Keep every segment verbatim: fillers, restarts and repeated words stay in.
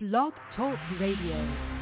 Blog Talk Radio.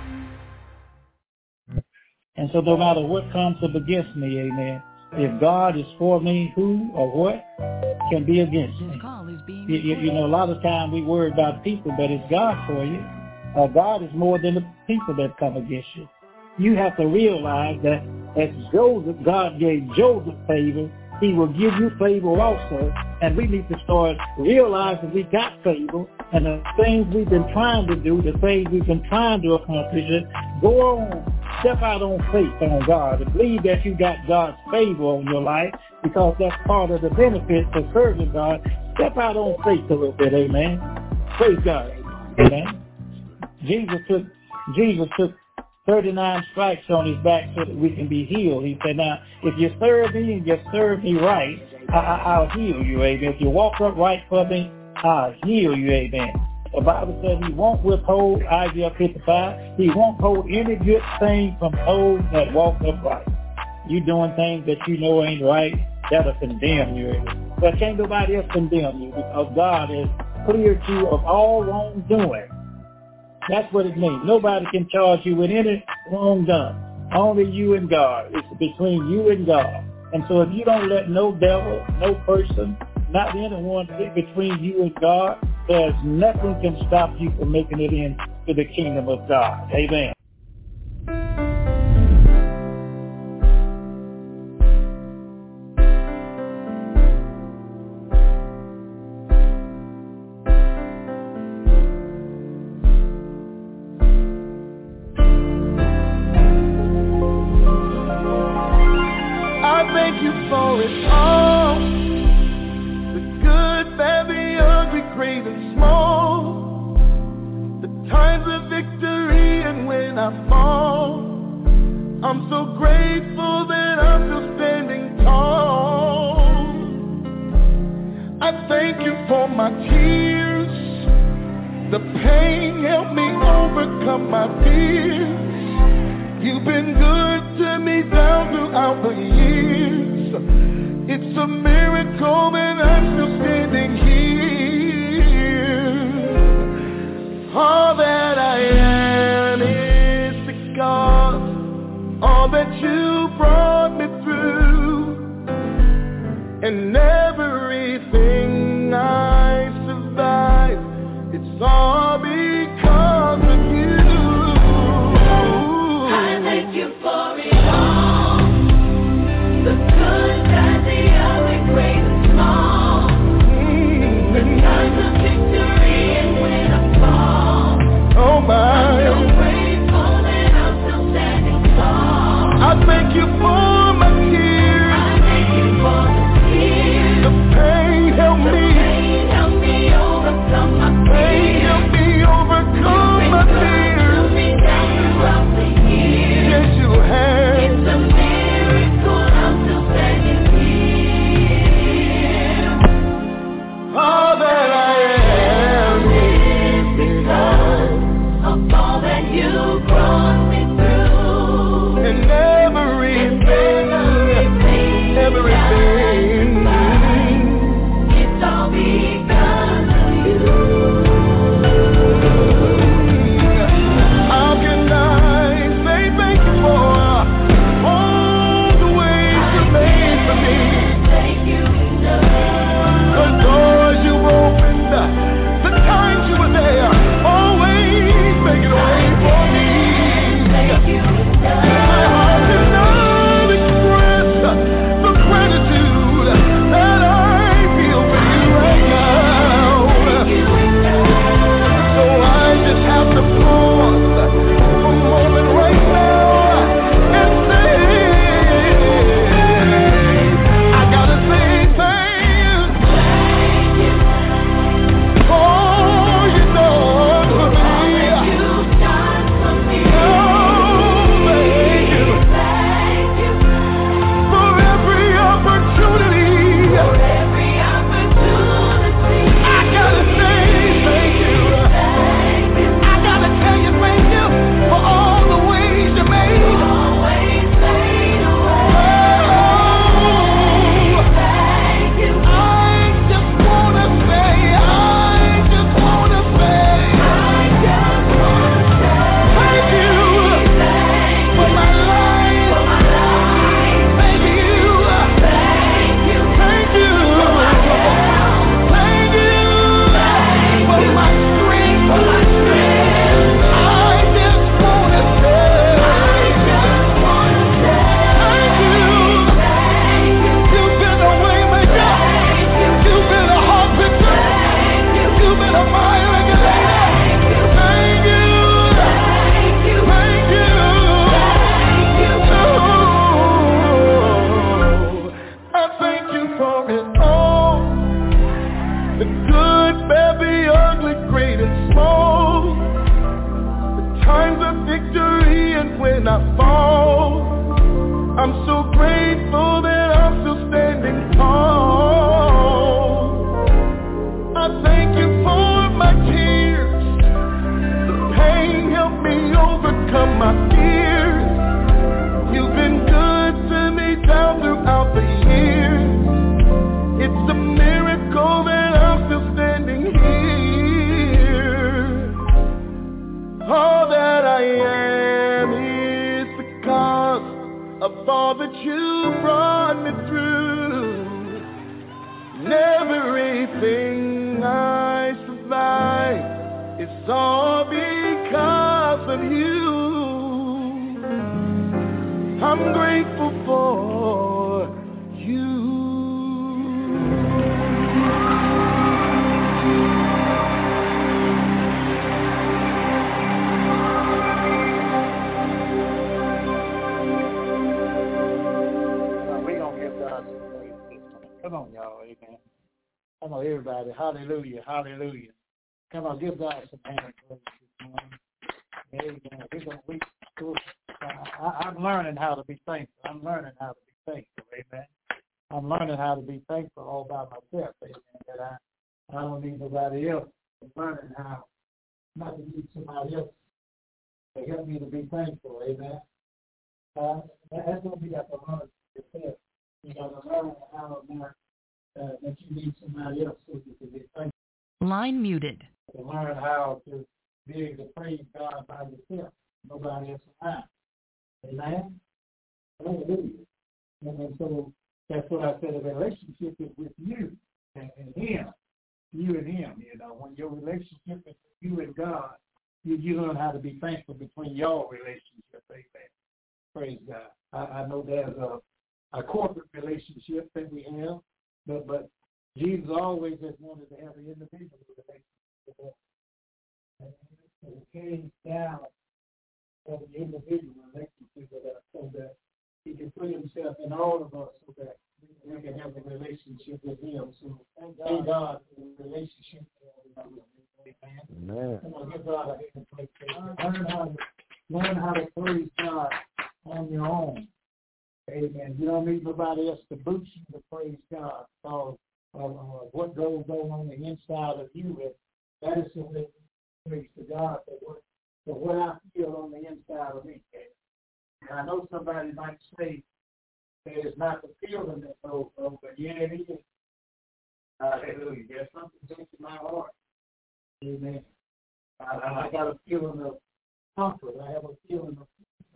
And so no matter what comes up against me, amen, if God is for me, who or what can be against me? You, you, you know, a lot of times we worry about people, but it's God for you. Uh, God is more than the people that come against you. You have to realize that as Joseph, God gave Joseph favor, he will give you favor also. And we need to start realizing we got favor, and the things we've been trying to do, the things we've been trying to accomplish, go on, step out on faith on God and believe that you got God's favor on your life, because that's part of the benefit for serving God. Step out on faith a little bit, amen. Praise God, amen. Jesus took, Jesus took thirty-nine stripes on his back so that we can be healed. He said, now, if you serve me and you serve me right, I, I, I'll heal you, amen. If you walk upright for me, I'll heal you, amen. The Bible said he won't withhold, Isaiah fifty-five, he won't hold any good thing from those that walk upright. You doing things that you know ain't right, that'll condemn you, amen. But can't nobody else condemn you, because God has cleared you of all wrongdoing. That's what it means. Nobody can charge you with any wrong done. Only you and God. It's between you and God. And so if you don't let no devil, no person, not anyone get between you and God, there's nothing can stop you from making it into the kingdom of God. Amen. I thank you for my tears. I thank you for the tears. all because of you. I'm grateful for you. Come on, y'all, amen. Come on, everybody, hallelujah, hallelujah. Come on, give God some hand praise this morning. Amen. We're gonna, we, I, I'm learning how to be thankful. I'm learning how to be thankful, amen. I'm learning how to be thankful all by myself, amen, that I, I don't need nobody else. I'm learning how not to need somebody else to help me to be thankful, amen. Uh, that's what we got to learn yourself. You got to learn how not, uh, that you need somebody else so you can be thankful. Line muted. To learn how to be able to praise God by yourself. Nobody else around. Amen? Hallelujah. And, and so that's what I said, a relationship is with you and, and him. You and him, you know. When your relationship is with you and God, you, you learn how to be thankful between your relationship. Amen. Praise God. I, I know there's a a corporate relationship that we have, but but Jesus always has wanted to have an individual relationship. And it came down of the individual relationship with us so that he can put himself in all of us so that we can have a relationship with him. So thank God, thank God for the relationship. Amen. Amen. Come on, give God a hand and praise. Learn how to learn how to praise God on your own. Amen. You don't need nobody else to boost you to praise God. So, uh, uh, what goes on on the inside of you, is, that is something praise to God for what, for what I feel on the inside of me. And I know somebody might say that it's not the feeling that goes on, but yeah, it is. Hallelujah. There's something deep in my heart. Amen. I, I got a feeling of comfort. I have a feeling of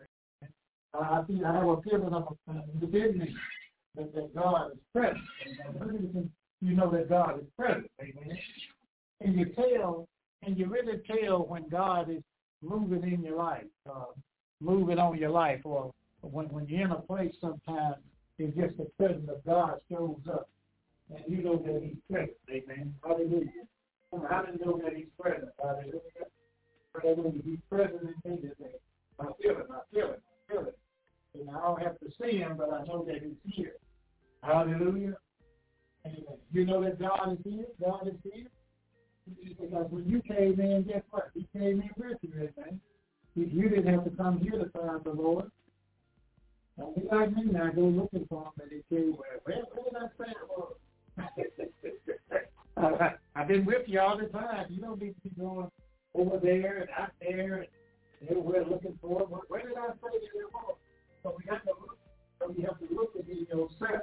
I feel I have a feeling of uh, within me that, that God is present. And you know that God is present, amen. And you tell, and you really tell when God is moving in your life, uh, moving on your life, or when when you're in a place sometimes, it's just the presence of God shows up, and you know that He's present, amen. Hallelujah. How do you know that He's present? Hallelujah. Hallelujah. He's present in me today. I feel it. I feel it. I feel it. And I don't have to see him, but I know that he's here. Hallelujah. Amen. You know that God is here? God is here? Because when you came in, guess what? He came in with you, amen. You, you didn't have to come here to find the Lord. Don't be like me now, go looking for him, and he came, where, where, where did I say it was? I, I've been with you all the time. You don't need to be going over there and out there and everywhere looking for him. Where did I say that it was? So we have to look. So we have to look at yourself.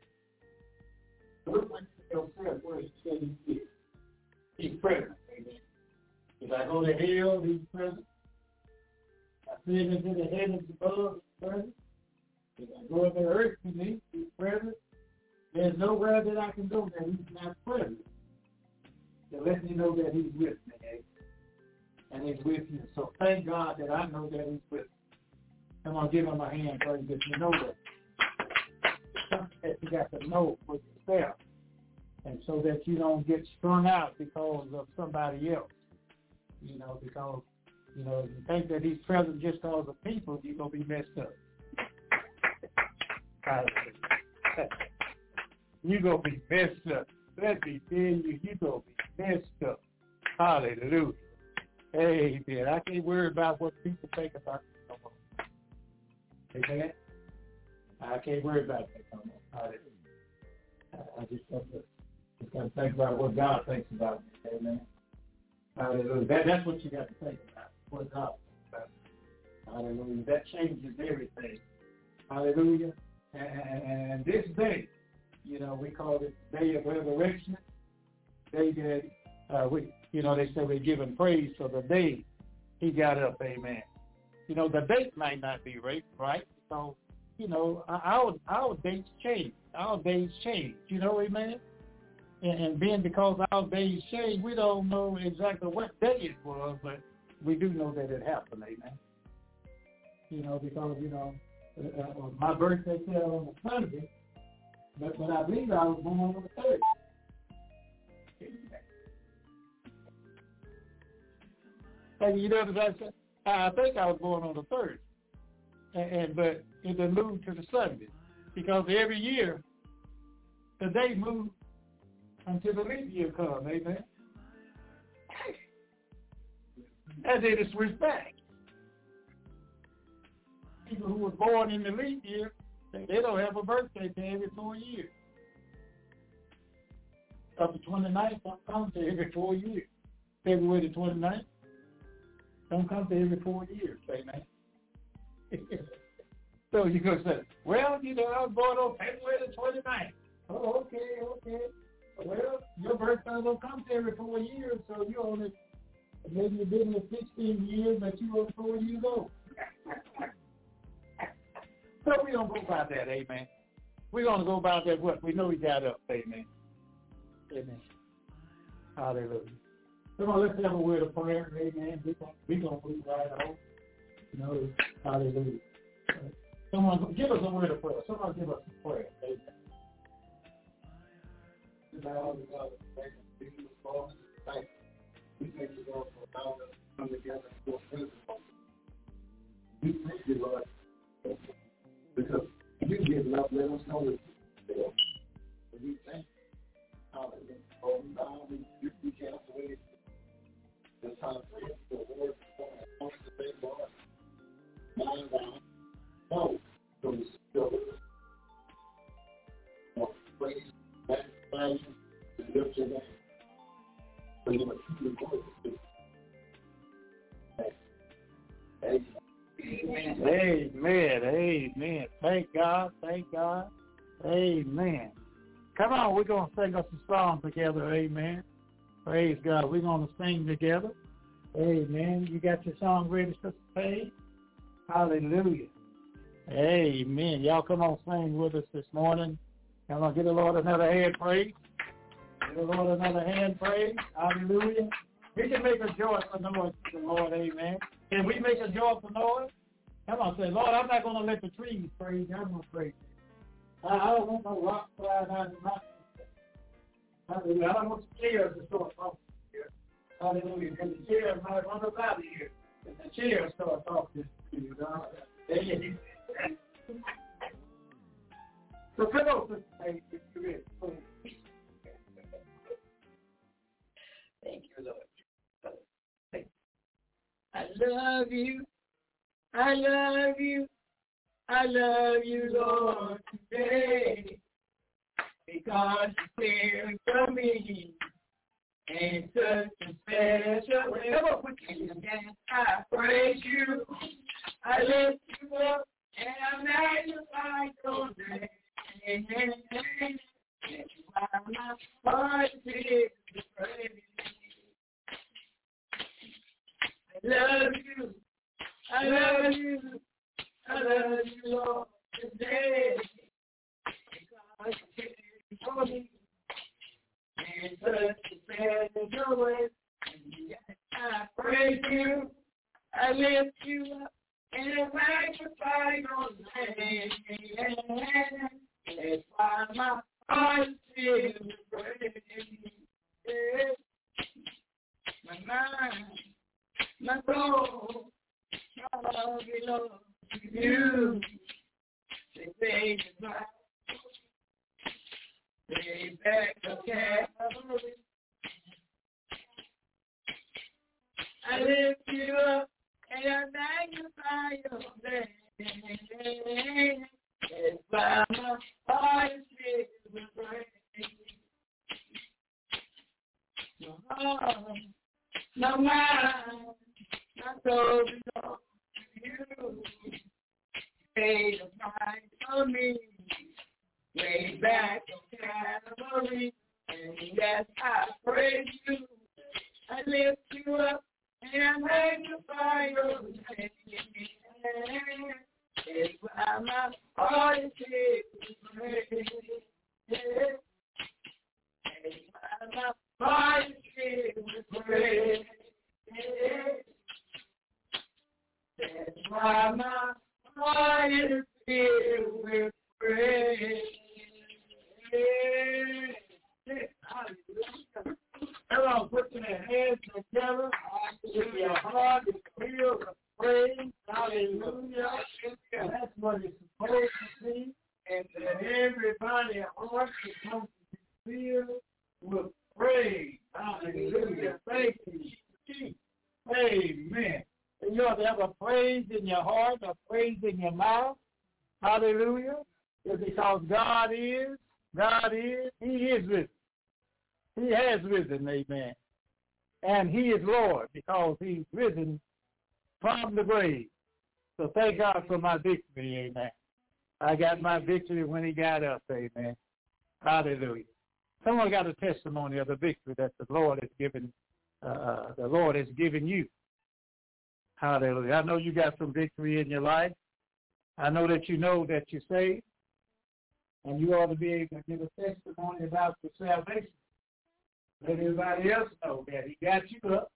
Look at yourself where He said He is. He's present. Amen. If I go to hell, He's present. I ascend into the heavens above, He's present. If I go to the earth beneath, He's present. There's nowhere that I can go that He's not present. To let me know that He's with me, eh? And He's with you. So thank God that I know that He's with me. Come on, give him a hand, brother, that you know that. Something that you got to know for yourself. And so that you don't get strung out because of somebody else. You know, because, you know, if you think that He's present just because of people, you're going to be messed up. You're going to be messed up. Let me tell you, you're going to be messed up. Hallelujah. Amen. I can't worry about what people think about me no more. Amen. I can't worry about that no more. Hallelujah. I just have to, just got to think about what God thinks about me. Amen. Hallelujah. That, that's what you got to think about, what God thinks about me. Hallelujah. That changes everything. Hallelujah. And, and, and this day, you know, we call it the day of resurrection. Day that, uh, we, you know, they say we're giving praise for the day He got up. Amen. You know, the date might not be right, right? So, you know, our our dates change. Our days change. You know, amen? And, and then because our days change, we don't know exactly what day it was, but we do know that it happened, amen. You know, because, you know, uh, uh, my birthday fell on the Sunday, but, but I believe I was born on the third. And you know what I'm saying? I think I was born on the third. And, and but it been moved to the Sunday. Because every year, the day moved until the leap year comes, amen? And then it switched back. People who were born in the leap year, they, they don't have a birthday till every four years. Up to twenty-ninth don't come to every four years. February the twenty-ninth don't come to every four years, amen? So you're going to say, well, you know, I was born on February the twenty-ninth. Oh, okay, okay. Well, your birthday don't come to every four years, so you only, maybe you've been here sixteen years, but you're only four years old. So we don't go by that, amen. We're going to go by that what? We know he got up, amen. Amen. Hallelujah. Come on, let's have a word of prayer, amen. We're going we to move right on. You know, hallelujah. Someone give us a word of prayer. Someone give us a prayer, amen. We thank you, Lord, for allowing us to come together for a principle. We thank you, Lord, because you give love, let us know that you feel. We thank you. Hallelujah. Oh, now we we can't wait. The time for you, the word for us to say, Lord, mind down. No, so we still more praise, magnify you, and lift your name. So you must keep your voice. Amen. Amen. Amen. Thank God. Thank God. Amen. Come on, we're going to sing us a song together. Amen. Praise God. We're going to sing together. Amen. You got your song ready, Sister Paige? Hallelujah. Amen. Y'all come on, sing with us this morning. Come on, get the Lord another hand praise. Get the Lord another hand praise. Hallelujah. We can make a joyful noise to the Lord. Amen. Can we make a joyful noise? Come on, say, Lord, I'm not going to let the trees praise. I'm going to praise you. I, I don't want no rock flying out of the mountain. Hallelujah. I don't want the chairs to start talking here. Hallelujah. Because the chairs might run up out of here. And the chairs start talking to you. Amen. So come on, Sister Paige, if you're ready. Thank you, Lord. Thank you. I love you. I love you. I love you, Lord, today. Because you cared for me in such a special way. Come on, put your hands. I praise you. I lift you up. And I magnify your name. That's why my heart is praise. I love you. I love you. I love you, Lord, today. Because you cared for me in such a special way. I praise you. I lift you up. And I magnify your name. That's why my heart is praise. My mind, my soul, all belongs to you. They say goodbye. They back the Calvary. I lift you up. And I magnify your name. It's by my heart is with praise. My heart, my mind, my soul belongs to you. You paid a price for me, way back in Calvary. And yes, I praise you. I lift you up. And I magnify your name. It's why my heart is praise. It's why my heart is praise. While my heart is filled with praise. Everyone put your hands together. If your heart is filled with praise, hallelujah. That's what it's supposed to be. And that everybody heart is supposed to be filled with praise. Hallelujah. Thank you. Amen. And you ought to have a praise in your heart, a praise in your mouth. Hallelujah. It's because God is, God is, He is risen. He has risen, amen. And He is Lord because He's risen from the grave. So thank God for my victory, amen. I got my victory when He got up, amen. Hallelujah. Someone got a testimony of the victory that the Lord has given, uh, the Lord has given you. Hallelujah. I know you got some victory in your life. I know that you know that you're saved. And you ought to be able to give a testimony about your salvation. Let everybody else know that He got you up.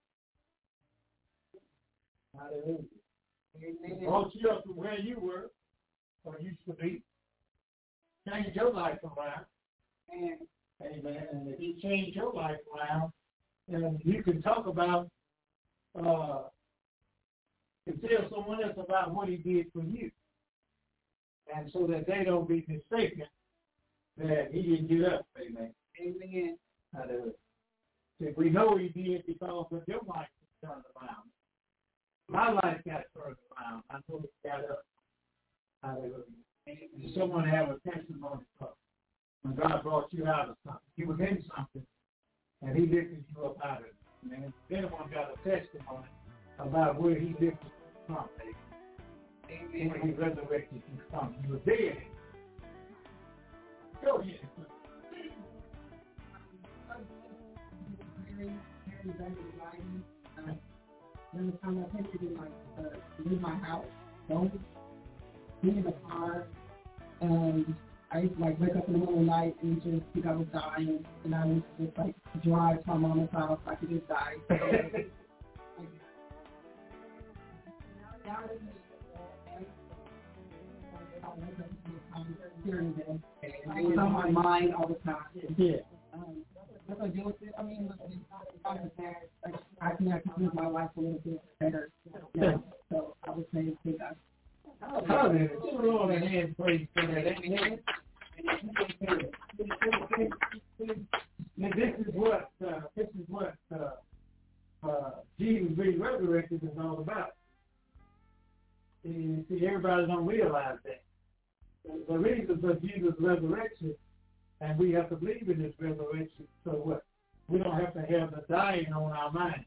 Hallelujah. He brought you up from where you were or used to be. Changed your life around. And, amen. And if He changed your life around, and you can talk about, uh, can tell someone else about what He did for you. And so that they don't be mistaken that He didn't get up. Amen. Amen. Hallelujah. If we know He did because of your life was turned around. My life got turned around. I know He got up. Hallelujah. And someone have a testimony for when God brought you out of something. You was in something, and He lifted you up out of it. Man, anyone got a testimony about where He lifted you from, baby. Amen. When He resurrected you from. You were dead. Go ahead. Then the time I had to do my, uh, leave my house, don't be in the car, and I used to like wake up in the middle of the night and just think I was dying, and I used to just like drive to my mama's house so I could just die. So, like, it's on my mind all the time. Yeah. Um, I deal with it. I mean, I think I can live my life a little bit better now. So I would say it's that. Hallelujah. Give the Lord a hand praise for that. Amen. Now this is what uh, this is what uh, uh, Jesus being resurrected is all about. And see, everybody don't realize that. The reason for Jesus' resurrection, and we have to believe in His resurrection, so what? We don't have to have the dying on our mind.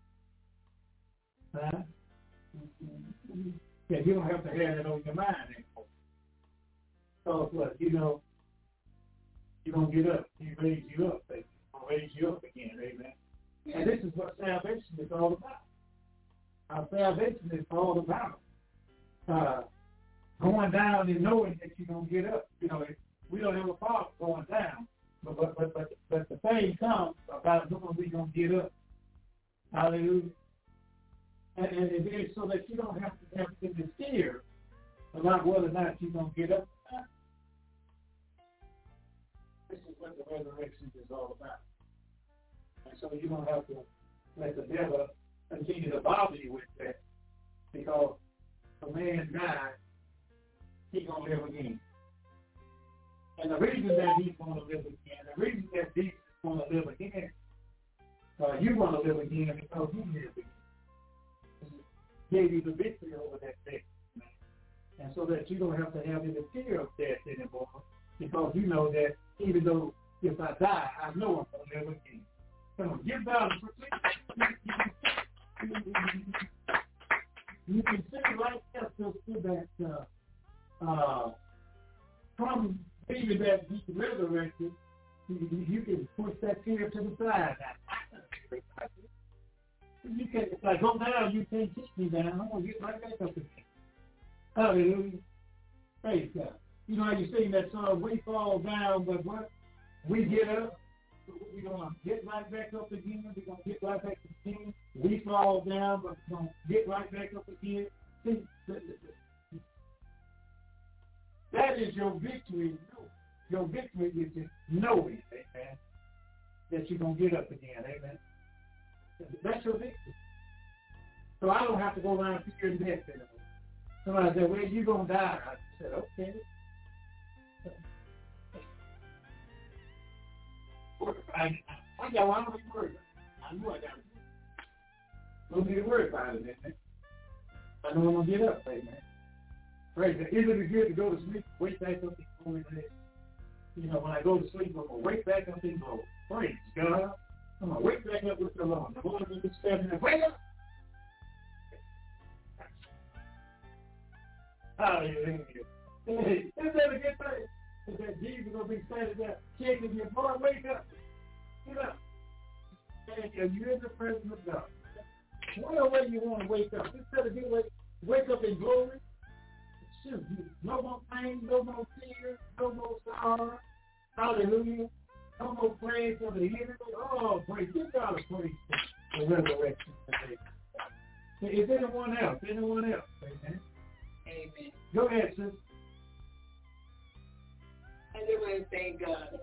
Huh? Mm-hmm. Yeah, you don't have to have it on your mind anymore. So what? You know, you're going to get up. He raised you up, baby. He'll raise you up again, amen. And this is what salvation is all about. Our salvation is all about uh, going down and knowing that you're going to get up. You know, we don't have a problem going down, but but but but, but the thing comes about knowing we're going to get up. Hallelujah. And, and it is so that you don't have to have to be scared about whether or not you're going to get up. This is what the resurrection is all about. And so you don't have to let the devil continue to bother you with that, because a man died, he's going to live again. And the reason that he's going to live again, the reason that Jesus is going to live again, uh, you're going to live again because he lived again. He gave you the victory over that death. And so that you don't have to have any fear of death anymore, because you know that even though if I die, I know I'm going to live again. Come on, give God a You can see right there to that uh, uh, from being that He resurrected, you, you can push that fear to the side now. You can, it's like, go down, you can't kick me down. I'm going to get right back up again. Hallelujah. Praise God. You know how you sing that song, we fall down, but what? We get up. We're going to get right back up again. We're going to get right back up again. We fall down, but we're going to get right back up again. See, that is your victory. Your victory is just knowing, amen, that you're going to get up again, amen. That's your victory. So I don't have to go around fearing death anymore. Somebody said, well, you're going to die. I said, okay. I, I got one more word. I knew I got it. Don't need to worry about it, man. I know I'm going to get up, amen. Praise God. Isn't it good to go to sleep, wake back up and go in there? You know, when I go to sleep, I'm going to wake back up and go, praise God. I'm going to wake back up with the Lord. I'm going to be stepping and wake up. Hallelujah. Isn't that a good thing? Is that Jesus going to be standing there shaking your boy, wake up. Get up. And you're in the presence of God. What way you want to wake up? Instead of being wake, wake up in glory. Shoot, no more pain, no more fear, no more sorrow. Hallelujah. No more praise for the enemy. Oh, praise. Give God a praise for the resurrection today. Is anyone else? Anyone else? Amen. Amen. Go ahead, sis. I just want to thank God.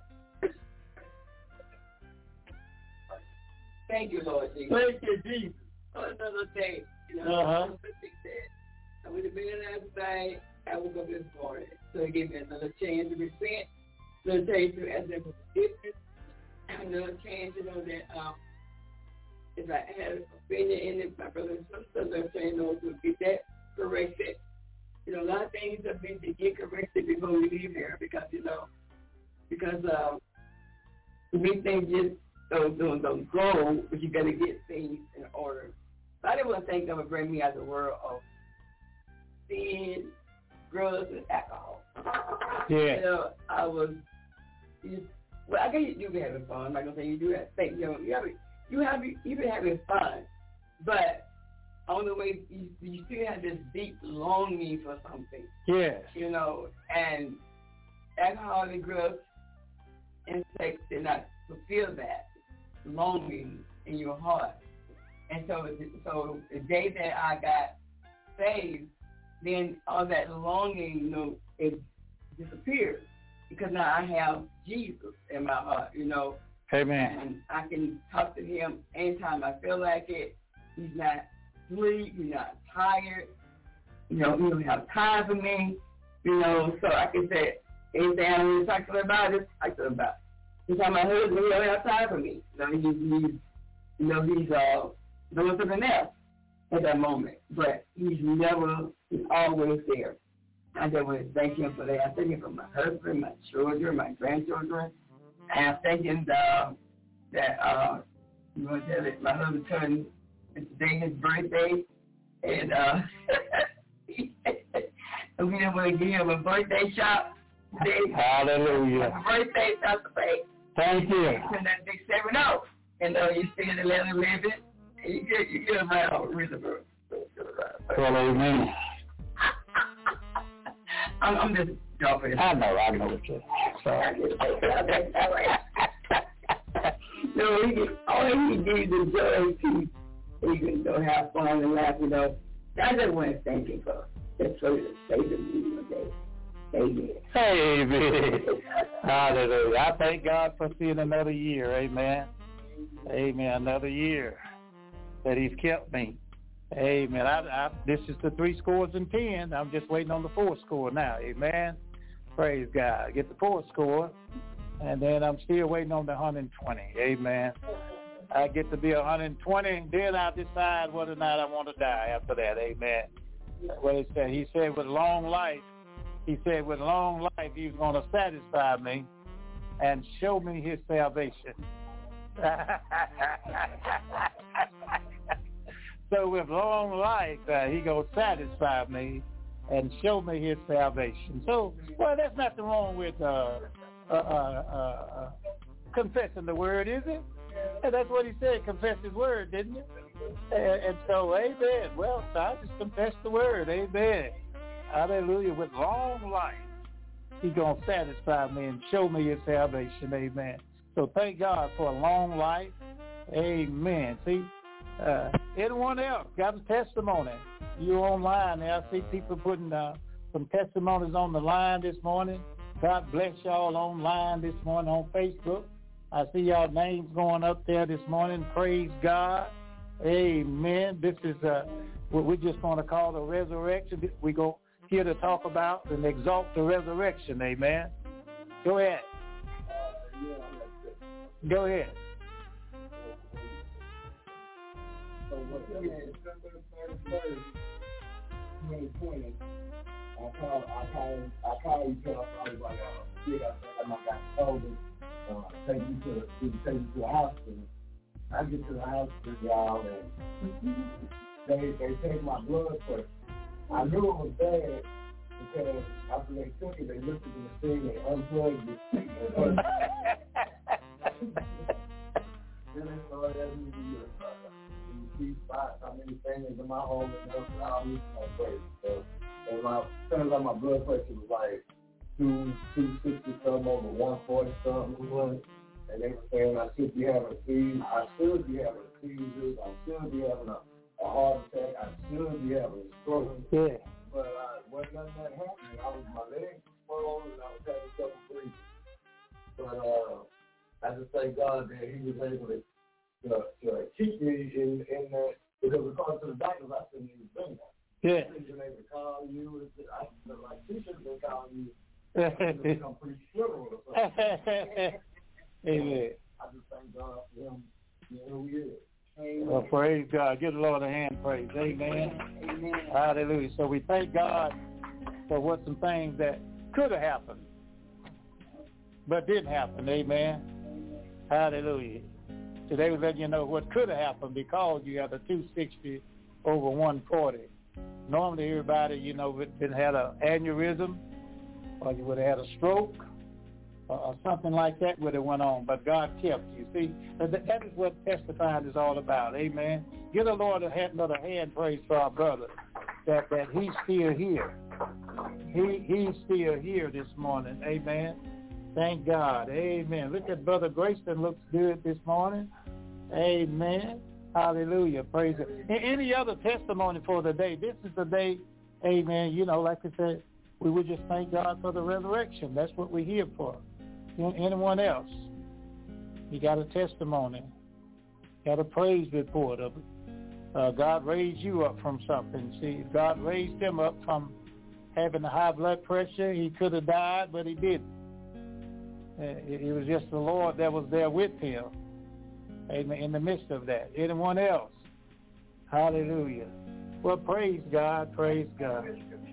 Thank you, Lord Jesus. Thank you, Jesus. Oh, another day. You know, uh-huh. I would have been in last night. I woke up this morning. So it gave me another chance to repent, another chance to ask them for forgiveness, another chance, you know, that um, if I had an opinion in it, my brothers and sisters are saying, no, to get that corrected. You know, a lot of things have been to get corrected before we leave here because, you know, because um, we think just don't, don't, don't go, but you got to get things in order. So I didn't want to think that would bring me out of the world of sin, drugs, and alcohol. Yeah. You know, I was, you, well, I guess you do be having fun. I'm not going to say you do have, think, you know, you have, you have, you been having fun, but on the way, you, you still have this deep longing for something. Yes. You know, and alcohol and drugs and sex did not fulfill that longing in your heart. And so, so the day that I got saved, then all that longing, you know, it disappeared because now I have Jesus in my heart, you know. Amen. And I can talk to him anytime I feel like it. He's not sleep, he's not tired, you know, he don't have time for me, you know, so I can say anything I want to talk to him about, just talk to him about. He's my husband, he don't have time for me. You know, he's, he's you know, he's uh, doing something else at that moment, but he's never, he's always there. I just want to thank him for that. I thank him for my husband, my children, my grandchildren, and I thank him uh, that, uh, you know, that my husband turned it's today his birthday, and uh, and we didn't want to give him a birthday shot today. Hallelujah. A birthday shot today. Thank you. And that big seven oh, and uh, you stay in the eleven eleven, and you get you get around rhythm. Well, amen. I'm, I'm just joking. I know, I know what you're saying. No, he can, all he gives is joy too. You can go have fun and laugh, you know. I just want to thank you for just for the sake of me today. Amen. Amen. Hallelujah. I thank God for seeing another year. Amen. Amen. Another year that he's kept me. Amen. I, I, this is the three scores and ten. I'm just waiting on the fourth score now. Amen. Praise God. Get the fourth score, and then I'm still waiting on the one hundred twenty. Amen. I get to be one hundred twenty, and then I decide whether or not I want to die after that. Amen. What he said, he said with long life, he said with long life, he's going to satisfy me and show me his salvation. So with long life, uh, he going to satisfy me and show me his salvation. So, well, there's nothing wrong with uh, uh, uh, uh, confessing the word, is it? And that's what he said, confess his word, didn't you? And, and so, amen. Well, so I just confess the word, amen. Hallelujah. With long life, he's going to satisfy me and show me his salvation, amen. So thank God for a long life, amen. See, uh, anyone else got a testimony? you online there. I see people putting uh, some testimonies on the line this morning. God bless y'all online this morning on Facebook. I see y'all names going up there this morning. Praise God. Amen. This is uh, what we just want to call the resurrection. We go here to talk about and exalt the resurrection. Amen. Go ahead. Go ahead. So what December thirty-first, twenty twenty, I called, I called, I called each other. I was like, uh, kid, I said I might got COVID. Uh, take you to, to take you to the hospital. I get to the hospital, y'all, and they they take my blood pressure. I knew it was bad because after they took it, they looked at the thing, they unplugged it. Then they started asking me to do see spots, how many fingers in my home and those all these crazy. So, and my turns out my blood pressure was like two two sixty something over one forty something was. And they were saying I should be having a seizure, I should be having a seizure, I should be having a, a heart attack, I should be having a stroke. Yeah. But uh, wasn't nothing that happening. I was my legs swollen and I was having trouble breathing. But uh, I just thank God that He was able to to, to keep me in in that, because according to the doctors, I shouldn't even been there. Yeah. I shouldn't been able to call you. I feel like she should have been calling you. I should have become pretty sure or something. Amen. I just thank God for Him being who He is. Amen. Well, praise God. Give the Lord a hand praise. Amen. Amen. Hallelujah. So we thank God for what some things that could have happened, but didn't happen. Amen. Hallelujah. Today we're letting you know what could have happened because you have a two sixty over one forty. Normally everybody, you know, would have had an aneurysm or you would have had a stroke or something like that would have went on, but God kept you. See, that is what testifying is all about. Amen. Give the Lord a hand, another hand praise for our brother, that, that he's still here. He He's still here this morning. Amen. Thank God. Amen. Look at Brother Grayston, looks good this morning. Amen. Hallelujah. Praise it. Any other testimony for the day? This is the day, amen, you know, like I said, we would just thank God for the resurrection. That's what we're here for. Anyone else? You got a testimony, got a praise report of it. Uh, God raised you up from something. See, God raised him up from having a high blood pressure. He could have died, but he didn't. Uh, it, it was just the Lord that was there with him. Amen. In the midst of that. Anyone else? Hallelujah. Well, praise God. Praise God.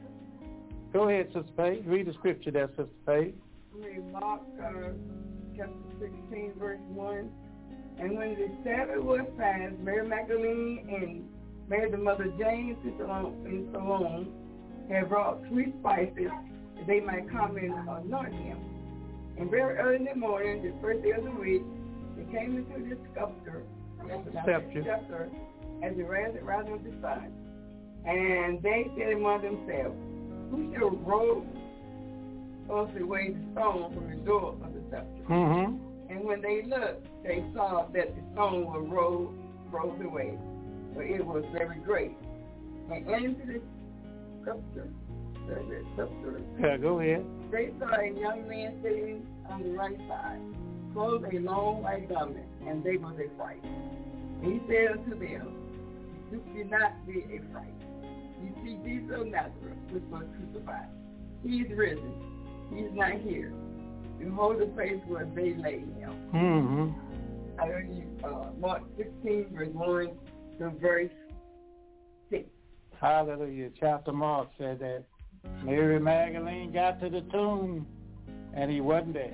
Go ahead, Sister Paige. Read the scripture there, Sister Paige. Read Mark uh, chapter sixteen, verse one. And when the Sabbath was past, Mary Magdalene and Mary the mother of James and Salome had brought sweet spices that they might come and anoint him. And very early in the morning, the first day of the week, they came into the scepter, scepter as the rising of the sun. And they said among themselves, who shall roll us away the stone from the door of the scepter? Mm-hmm. And when they looked, they saw that the stone was rolled, rolled away, for it was very great. And into the scepter, the scepter, yeah, go ahead. They saw a young man sitting on the right side, clothed a long white garment, and they was afraid. And he said unto them, do not be afraid. You see Jesus of Nazareth, which was crucified. He is risen. He is not here. Behold the place where they laid him. Mm-hmm. I heard you, uh, Mark sixteen, verse one to verse six. Hallelujah. Chapter Mark said that Mary Magdalene got to the tomb and he wasn't there.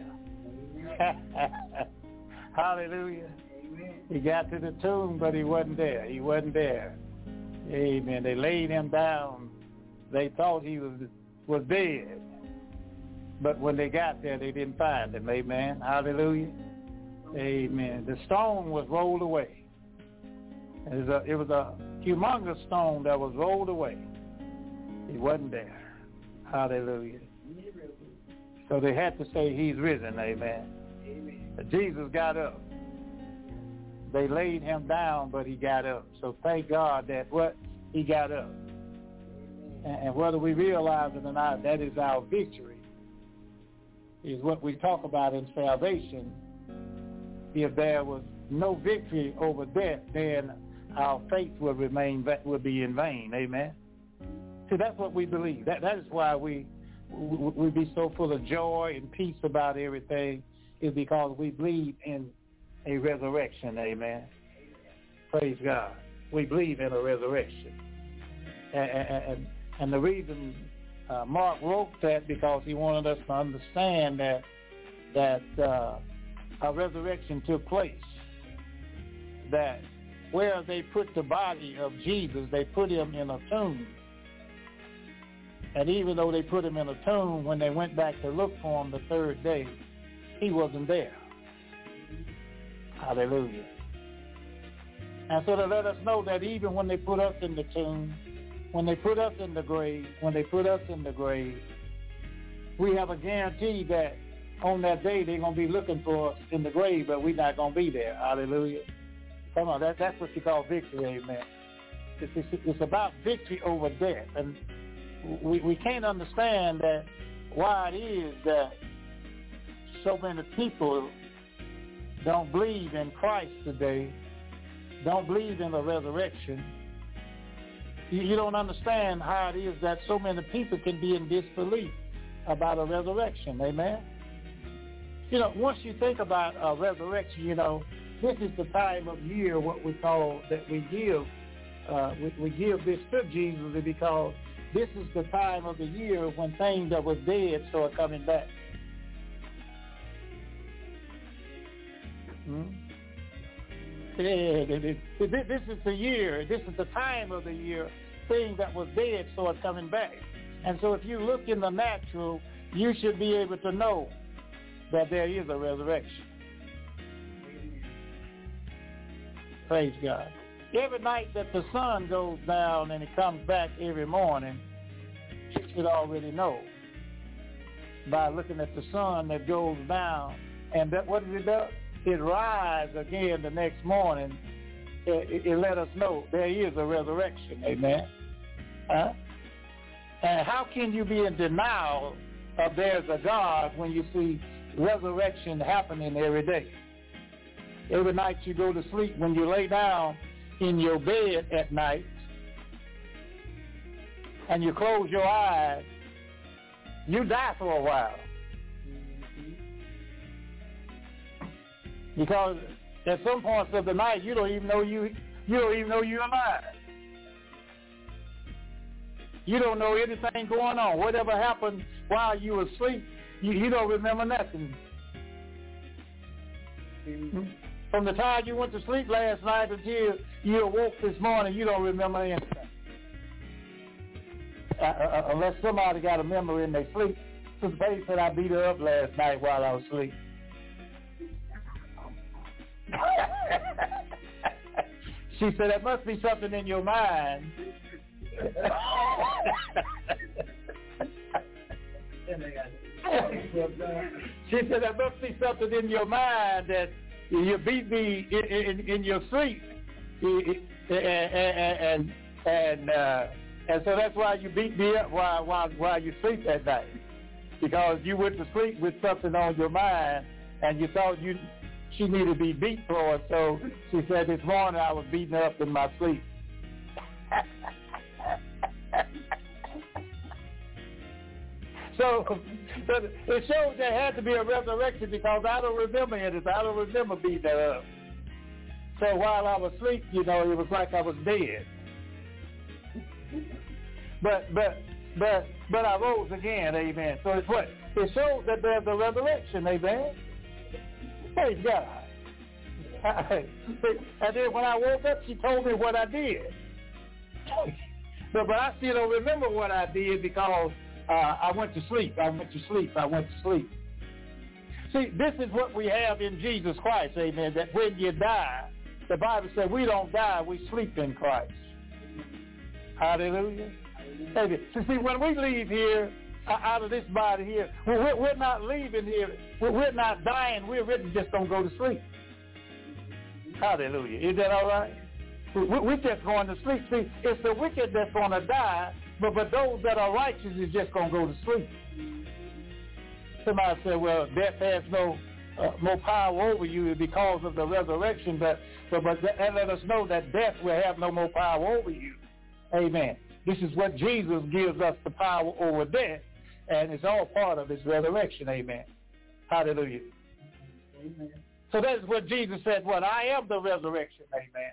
Hallelujah. Amen. He got to the tomb, but he wasn't there. He wasn't there. Amen. They laid him down. They thought he was was dead. But when they got there, they didn't find him. Amen. Hallelujah. Amen. The stone was rolled away. It was a, it was a humongous stone that was rolled away. He wasn't there. Hallelujah. So they had to say he's risen. Amen. Amen. But Jesus got up. They laid him down, but he got up. So thank God that what? He got up. And whether we realize it or not, that is our victory, is what we talk about in salvation. If there was no victory over death, then our faith will remain, will be in vain. Amen. See, that's what we believe. That that is why we we, we be so full of joy and peace about everything, is because we believe in a resurrection. Amen. Praise God. We believe in a resurrection. And, and, and the reason uh, Mark wrote that, because he wanted us to understand that that uh, a resurrection took place. That where they put the body of Jesus, they put him in a tomb. And even though they put him in a tomb, when they went back to look for him the third day, he wasn't there. Hallelujah. And so to let us know that even when they put us in the tomb, when they put us in the grave, when they put us in the grave, we have a guarantee that on that day they're going to be looking for us in the grave, but we're not going to be there. Hallelujah. Come on, that, that's what you call victory, amen. It's, it's, it's about victory over death. And we, we can't understand that why it is that so many people don't believe in Christ today, don't believe in the resurrection. You, you don't understand how it is that so many people can be in disbelief about a resurrection, amen. You know, once you think about a resurrection, you know, this is the time of year, what we call, that we give, uh, we, we give this to Jesus, because this is the time of the year when things that was dead start coming back. Hmm? Yeah, this is the year, this is the time of the year, things that was dead start coming back. And so if you look in the natural, you should be able to know that there is a resurrection. Praise God. Every night that the sun goes down and it comes back every morning, you should already know by looking at the sun that goes down. And that, what does it do? It rises again the next morning. It, it, it let us know there is a resurrection. Amen. Huh? And how can you be in denial of there's a God when you see resurrection happening every day? Every night you go to sleep, when you lay down in your bed at night and you close your eyes, you die for a while. Because at some points of the night you don't even know you you don't even know you're alive. You don't know anything going on. Whatever happened while you were asleep, you, you don't remember nothing. Mm-hmm. From the time you went to sleep last night until you awoke this morning, you don't remember anything. Uh, uh, unless somebody got a memory in their sleep. Sister Babe said I beat her up last night while I was asleep. She said, there must be something in your mind. She said, there must be something in your mind that you beat me in, in, in your sleep, and and and, uh, and so that's why you beat me up while while while you sleep at night, because you went to sleep with something on your mind, and you thought you she needed to be beat for it. So she said, this morning I was beating her up in my sleep. So, so it shows there had to be a resurrection, because I don't remember it. I don't remember beating her up. So while I was asleep, you know, it was like I was dead. But but but but I rose again, amen. So it's what? It shows that there's a resurrection, amen. Praise God. And then when I woke up, she told me what I did. But, but I still don't remember what I did, because Uh, I went to sleep. I went to sleep. I went to sleep. See, this is what we have in Jesus Christ, amen, that when you die, the Bible says we don't die, we sleep in Christ. Hallelujah. Amen. So see, when we leave here, out of this body here, we're, we're not leaving here. We're not dying. We're really just going to go to sleep. Hallelujah. Is that all right? We're just going to sleep. See, it's the wicked that's going to die, But but those that are righteous is just going to go to sleep. Somebody said, well, death has no uh, more power over you because of the resurrection, but, but, but that let us know that death will have no more power over you. Amen. This is what Jesus gives us, the power over death, and it's all part of his resurrection. Amen. Hallelujah. Amen. So that's what Jesus said, what? I am the resurrection. Amen.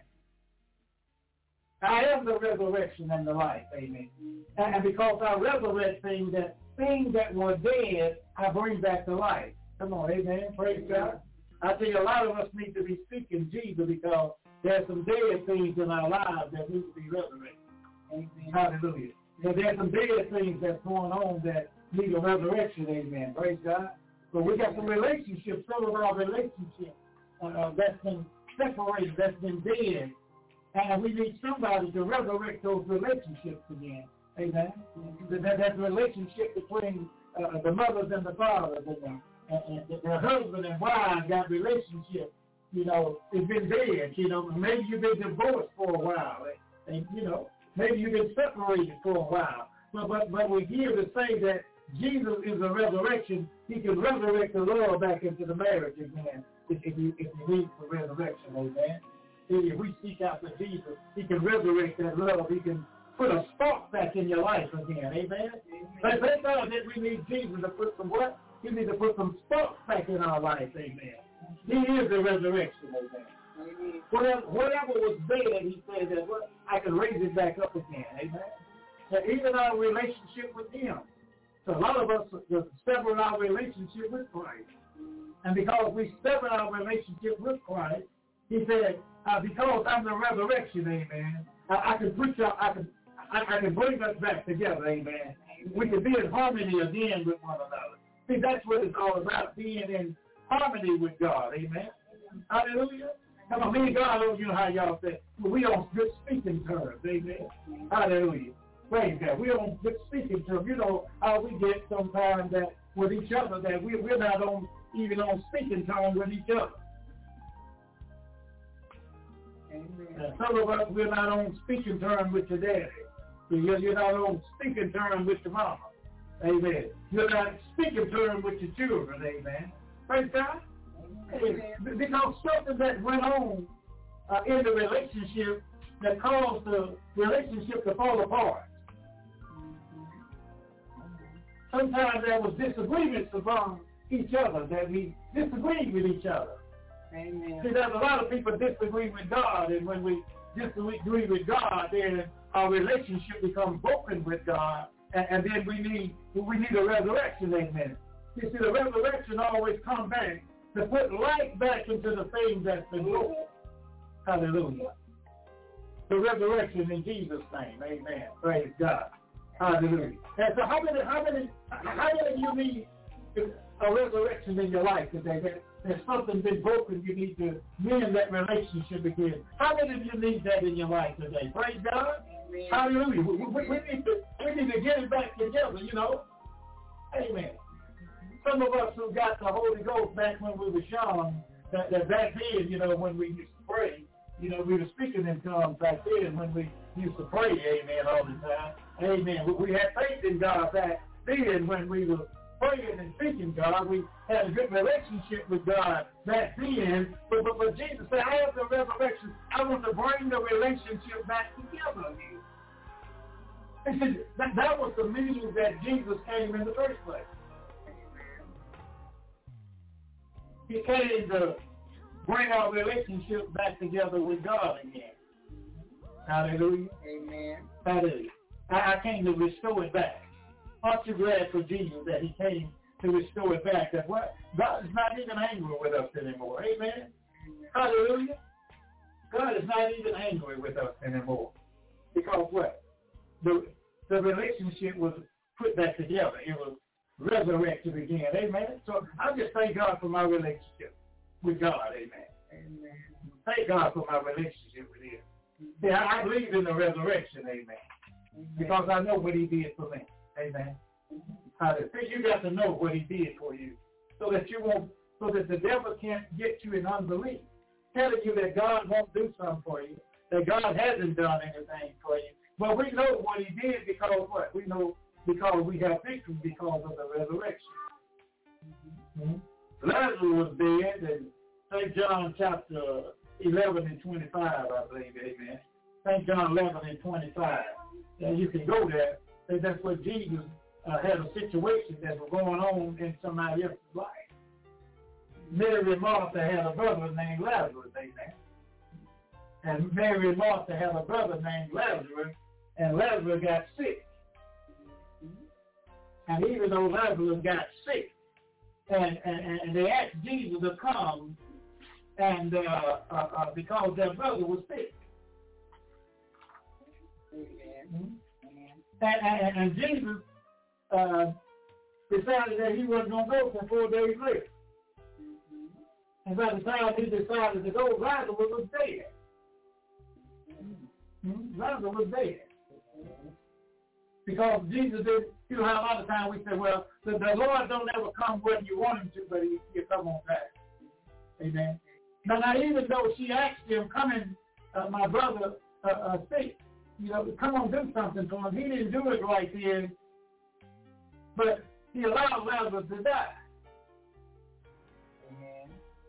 I am the resurrection and the life. Amen. And because I resurrect things that things that were dead, I bring back to life. Come on, amen. Praise God. I think a lot of us need to be seeking Jesus because there's some dead things in our lives that need to be resurrected. Amen. Hallelujah. Yeah, there's some dead things that's going on that need a resurrection. Amen. Praise God. So we got some relationships, some of our relationships uh, that's been separated, that's been dead. And we need somebody to resurrect those relationships again. Amen. Mm-hmm. That, that relationship between uh, the mothers and the fathers and the, and, and the husband and wife, that relationship, you know, it's been dead. You know, maybe you've been divorced for a while. And, and you know, maybe you've been separated for a while. But, but, but we're here to say that Jesus is a resurrection. He can resurrect the love back into the marriage again if, if, you, if you need for resurrection. Amen. If we seek after Jesus, he can resurrect that love. He can put a spark back in your life again. Amen? But thank God that we need Jesus to put some what? He needs to put some sparks back in our life. Amen. He is the resurrection. Amen. Amen. Whatever, whatever was dead, he said that what? I can raise it back up again. Amen. And even our relationship with him. So a lot of us sever our relationship with Christ. And because we sever our relationship with Christ, he said, uh, because I'm the resurrection, amen, I, I can put you, I can, I, I can bring us back together, amen. We can be in harmony again with one another. See, that's what it's all about, being in harmony with God, amen. Hallelujah. Come on, me and God, you know how y'all say, we on good speaking terms, amen. Hallelujah. Praise God. We on good speaking terms. You know how we get sometimes that with each other that we, we're not on even on speaking terms with each other. Uh, some of us, we're not on speaking terms with your daddy. You're, you're not on speaking terms with your mama. Amen. You're not speaking terms with your children. Amen. Praise God. Amen. Because something that went on uh, in the relationship that caused the relationship to fall apart. Sometimes there was disagreements among each other, that we disagreed with each other. Amen. See, there's a lot of people disagree with God, and when we disagree with God, then our relationship becomes broken with God, and, and then we need we need a resurrection. Amen. You see, the resurrection always comes back to put life back into the things that's been broken. Hallelujah. The resurrection in Jesus' name. Amen. Praise God. Hallelujah. And so, how many, how many, how many of you need a resurrection in your life today? That there's something been broken, you need to mend that relationship again. How many of you need that in your life today? Praise God. Amen. Hallelujah. We, we, we, need to, we need to get it back together, you know. Amen. Some of us who got the Holy Ghost back when we were young, that, that back then, you know, when we used to pray, you know, we were speaking in tongues back then when we used to pray, amen, all the time. Amen. We, we had faith in God back then when we were praying and seeking God. We had a good relationship with God back then. But, but, but Jesus said, I have the resurrection. I want to bring the relationship back together. And see, that, that was the meaning that Jesus came in the first place. He came to bring our relationship back together with God again. Hallelujah. Amen. Hallelujah. I, I came to restore it back. Aren't you glad for Jesus that he came to restore it back? That what? God is not even angry with us anymore. Amen. Amen. Hallelujah. God is not even angry with us anymore. Because what? The, the relationship was put back together. It was resurrected again. Amen. So I just thank God for my relationship with God. Amen. Amen. Thank God for my relationship with him. See, I, I believe in the resurrection. Amen. Amen. Because I know what he did for me. Amen. Hallelujah. You got to know what he did for you, so that you won't, so that the devil can't get you in unbelief, telling you that God won't do something for you, that God hasn't done anything for you. But we know what he did because what? We know because we have victory because of the resurrection. Mm-hmm. Lazarus was dead, and Saint John chapter eleven and twenty-five, I believe, amen. Saint John eleven and twenty-five. And you can go there. And that's what Jesus uh, had a situation that was going on in somebody else's life. Mary and Martha had a brother named Lazarus, amen. And Mary and Martha had a brother named Lazarus, and Lazarus got sick. And even though Lazarus got sick, and, and, and they asked Jesus to come, and uh, uh, uh, because their brother was sick. Mm-hmm. And, and, and Jesus uh, decided that he wasn't going to go for four days later. And by the time he decided to go, Lazarus was dead. Mm-hmm. Lazarus was dead. Because Jesus did, you know how a lot of times we say, well, the, the Lord don't ever come when you want him to, but he, he'll come on back. Amen. But now even though she asked him, come in, uh, my brother, uh, uh, sick, you know, come on, do something for him. He didn't do it right then, but he allowed Lazarus to die. Amen.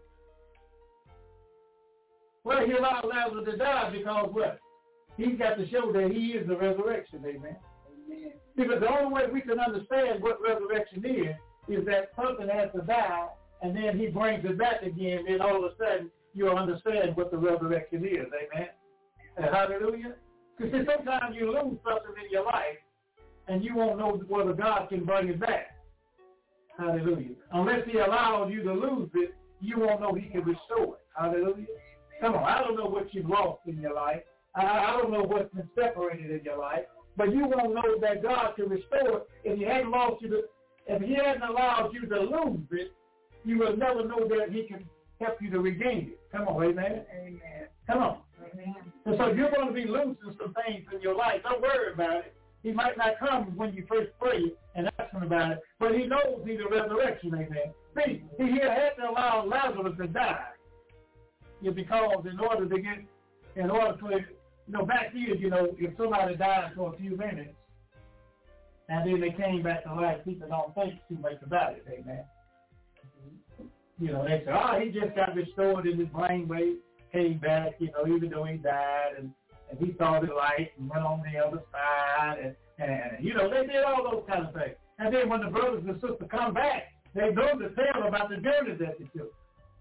Well, he allowed Lazarus to die because what? He's got to show that he is the resurrection, amen. Amen. Because the only way we can understand what resurrection is, is that something has to die, and then he brings it back again, and all of a sudden you'll understand what the resurrection is, amen. And hallelujah. Because sometimes you lose something in your life, and you won't know whether God can bring it back. Hallelujah. Unless he allows you to lose it, you won't know he can restore it. Hallelujah. Come on, I don't know what you've lost in your life. I, I don't know what's been separated in your life. But you won't know that God can restore it if he hadn't lost you to, if he hadn't allowed you to lose it, you will never know that he can help you to regain it. Come on, amen? Amen. Come on. Amen. And so you're going to be losing some things in your life. Don't worry about it. He might not come when you first pray and ask him about it, but he knows he's the resurrection, amen. See, he had to allow Lazarus to die. Yeah, because in order to get, in order for, you know, back then, you know, if somebody died for a few minutes, and then they came back to life, people don't think too much about it, amen. You know, they say, oh, he just got restored in his brain wave, came back, you know, even though he died, and, and he saw the light and went on the other side, and, and, you know, they did all those kind of things. And then when the brothers and sisters come back, they go to tell about the journey that they took.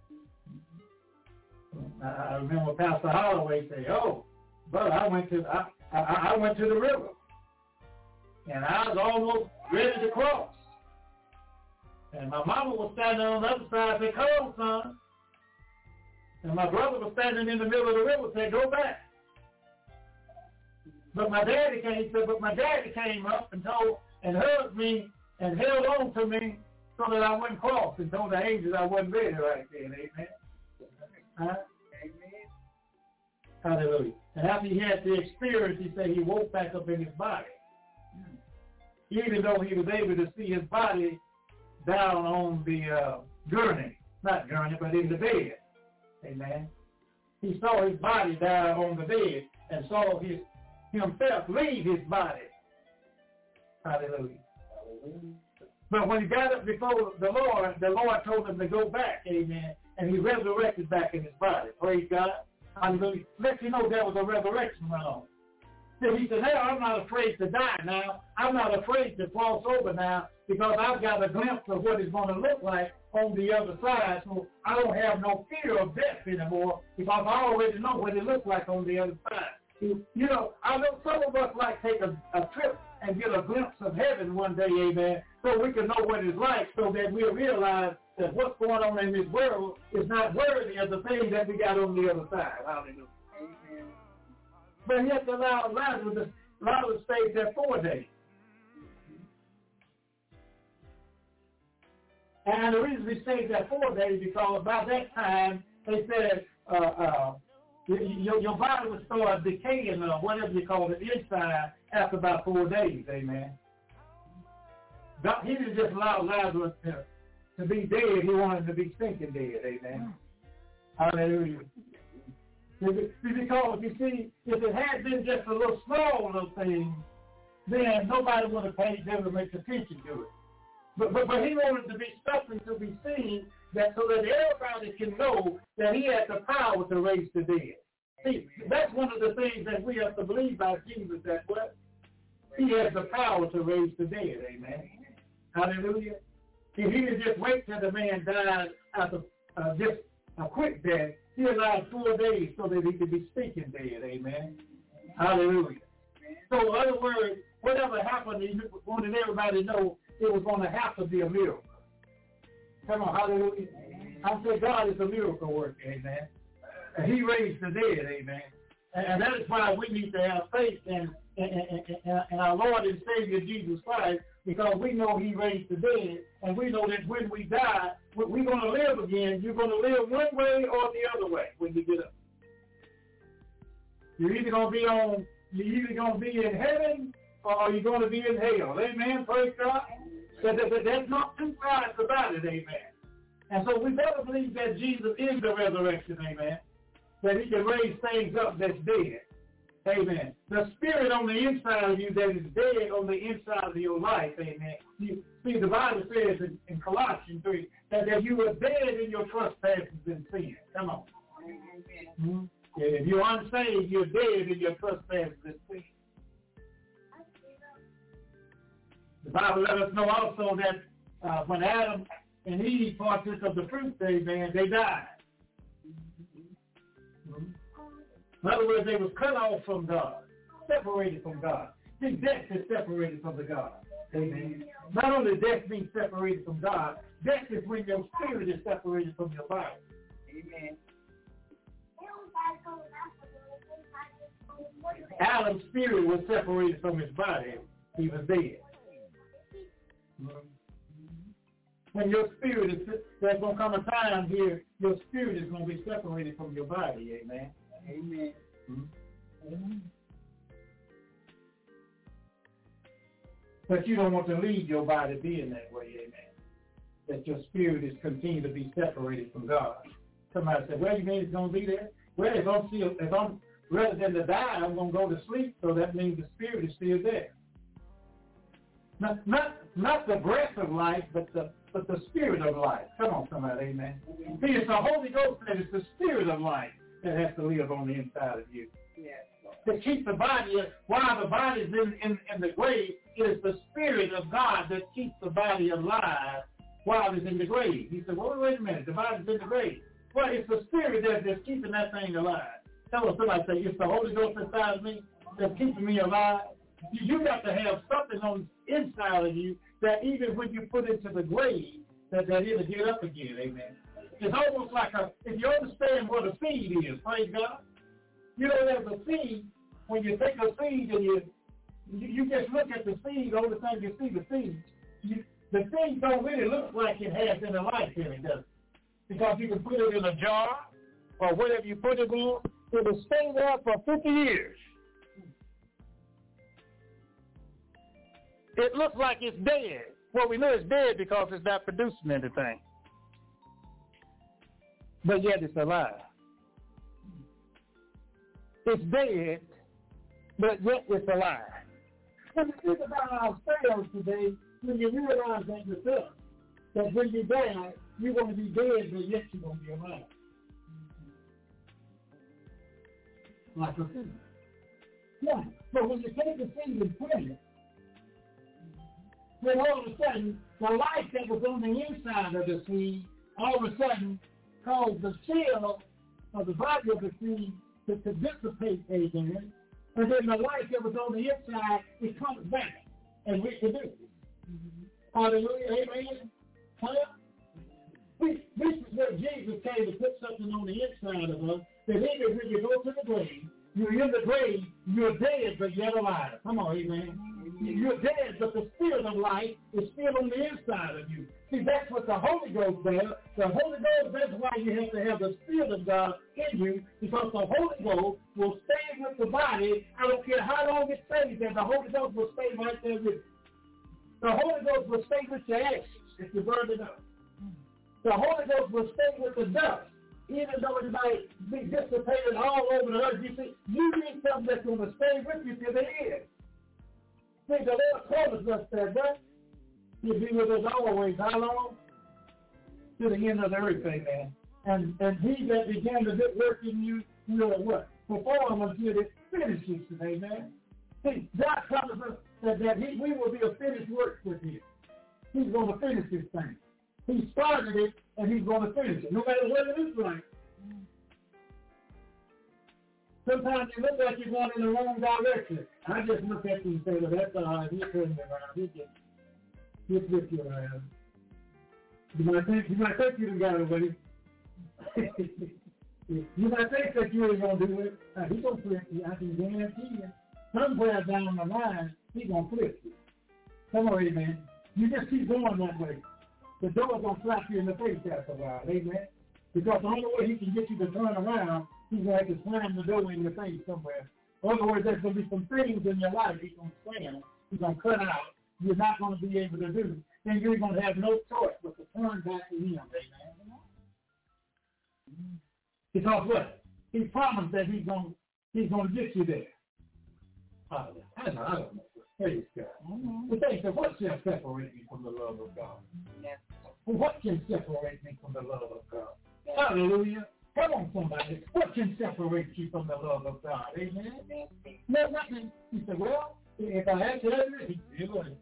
I remember Pastor Holloway say, oh, brother, I went to I, I, I went to the river, and I was almost ready to cross. And my mama was standing on the other side and said, come on, son. And my brother was standing in the middle of the river and said, go back. But my daddy came, said, but my daddy came up and told and hugged me and held on to me so that I wouldn't cross and told the angels I wasn't ready right then, amen. Huh? Amen. Hallelujah. And after he had the experience, he said he woke back up in his body. Even though he was able to see his body down on the uh, gurney, not gurney, but in the bed. Amen. He saw his body down on the bed and saw his himself leave his body. Hallelujah. Hallelujah. But when he got up before the Lord, the Lord told him to go back, amen, and he resurrected back in his body. Praise God. Hallelujah. Let you know there was a resurrection went on. So he said, hey, I'm not afraid to die now. I'm not afraid to cross over now because I've got a glimpse of what it's going to look like on the other side. So I don't have no fear of death anymore because I already know what it looks like on the other side. You know, I know some of us like take a, a trip and get a glimpse of heaven one day, amen, so we can know what it's like so that we'll realize that what's going on in this world is not worthy of the things that we got on the other side. Hallelujah. Amen. But he had to allow Lazarus, Lazarus stayed there four days. And the reason he stayed there four days because by that time they said uh, uh, your, your body would start decaying or whatever you call it inside after about four days. Amen. God, he didn't just allow Lazarus to, to be dead. He wanted him to be stinking dead. Amen. Hallelujah. Because, you see, if it had been just a little small little thing, then nobody would have paid them to make attention to it. But, but but he wanted to be something to be seen, that so that everybody can know that he has the power to raise the dead. See, that's one of the things that we have to believe about Jesus, that what? He has the power to raise the dead, amen. Hallelujah. If he didn't just wait till the man died after uh, just a quick death, he allowed four days so that he could be speaking dead, amen. Hallelujah. So in other words, whatever happened, he wanted everybody to know it was going to have to be a miracle. Come on, hallelujah. I say God is a miracle worker, amen. And he raised the dead, amen. And that is why we need to have faith in, in, in, in our Lord and Savior Jesus Christ, because we know he raised the dead, and we know that when we die, we're going to live again. You're going to live one way or the other way when you get up. You're either going to be on, you're either going to be in heaven or you're going to be in hell. Amen. Praise God. That, that, that, there's not two sides about it. Amen. And so we better believe that Jesus is the resurrection. Amen. That he can raise things up that's dead. Amen. The spirit on the inside of you that is dead on the inside of your life. Amen. You see, the Bible says in, in Colossians three that, that you were dead in your trespasses and sin. Come on. Mm-hmm. Yeah, if you're unsaved, you're dead in your trespasses and sin. The Bible let us know also that uh, when Adam and Eve partook of the fruit, amen, they died. Mm-hmm. In other words, they was cut off from God, separated from God. See, death is separated from the God. Amen. Not only death being separated from God, death is when your spirit is separated from your body. Amen. Adam's spirit was separated from his body. He was dead. When your spirit is, there's going to come a time here, your spirit is going to be separated from your body. Amen. Amen. Mm-hmm. But you don't want to leave your body being that way, amen. That your spirit is continuing to be separated from God. Somebody said, well, you mean it's going to be there? Well, if I'm, still, if I'm rather than to die, I'm going to go to sleep, so that means the spirit is still there. Not, not, not the breath of life, but the, but the spirit of life. Come on, somebody, amen. See, it's the Holy Ghost that is the spirit of life that has to live on the inside of you. Yes. To keep the body, while the body is in, in, in the grave, it is the Spirit of God that keeps the body alive while it's in the grave. He said, well, wait a minute, the body's in the grave. Well, it's the Spirit that, that's keeping that thing alive. Tell us, somebody say, it's the Holy Ghost inside of me that's keeping me alive. You, you got to have something on the inside of you that even when you put into the grave, that, that it'll get up again, amen. It's almost like a, if you understand what a seed is, praise God. You know, there's a seed, when you take a seed and you, you, you just look at the seed, the only time you see the seed, you, the seed don't really look like it has any life in it, does it? Because you can put it in a jar or whatever you put it in, it will stay there for fifty years. It looks like it's dead. Well, we know it's dead because it's not producing anything. But yet it's alive. It's dead, but yet it's alive. When you think about ourselves today, when you realize that yourself, that when you die, you're going to be dead, but yet you're going to be alive. Like a seed. Yeah, but when you take the seed and plant it, then all of a sudden, the life that was on the inside of the seed, all of a sudden, caused the shell of the body of the seed to, to dissipate, amen. And then the life that was on the inside, it comes back and reproduces. Mm-hmm. Hallelujah, amen. Huh? This, this is what Jesus came to put something on the inside of us, that even when you go to the grave, you're in the grave, you're dead, but yet alive. Come on, amen. You're dead, but the spirit of life is still on the inside of you. See, that's what the Holy Ghost does. The Holy Ghost, that's why you have to have the Spirit of God in you, because the Holy Ghost will stay with the body. I don't care how long it stays there, the Holy Ghost will stay right there with you. The Holy Ghost will stay with your ashes if you burn it up. The Holy Ghost will stay with the dust even though it might be dissipated all over the earth, you see, you need something that's going to stay with you till the end. See, the Lord promised us that, right? He'll be with us always. How long? To the end of the earth, amen. And and he that began the good work in you will what? Perform until it finishes, amen. See, God promised us that, that he, we will be a finished work with him. He's going to finish this thing. He started it, and he's going to finish it, no matter what it is like. Sometimes you look like you're going in the wrong direction. I just look at you and say, well, that's all right. He'll turn me around. He'll get, he'll flip you around. You might think you might think you done got away. You might think that you ain't going to do it. Uh, he's going to flip you. I can guarantee you. Somewhere down the line, he's going to flip you. Come on, amen. You just keep going that way. The door's going to slap you in the face after a while, amen. Because the only way he can get you to turn around, he's going to have to slam the door in your face somewhere. In other words, there's going to be some things in your life he's going to slam. He's going to cut out. You're not going to be able to do. Then you're going to have no choice but to turn back to him, amen. Because what? He promised that he's going to, he's going to get you there. I don't know. I don't know. I don't know. Praise God. Mm-hmm. But they said, what shall separate me from the love of God? Yes. What can separate me from the love of God? Yes. Hallelujah. Come on, somebody. What can separate you from the love of God? Amen? No, nothing. He said, well, if I had to love you, he still love you.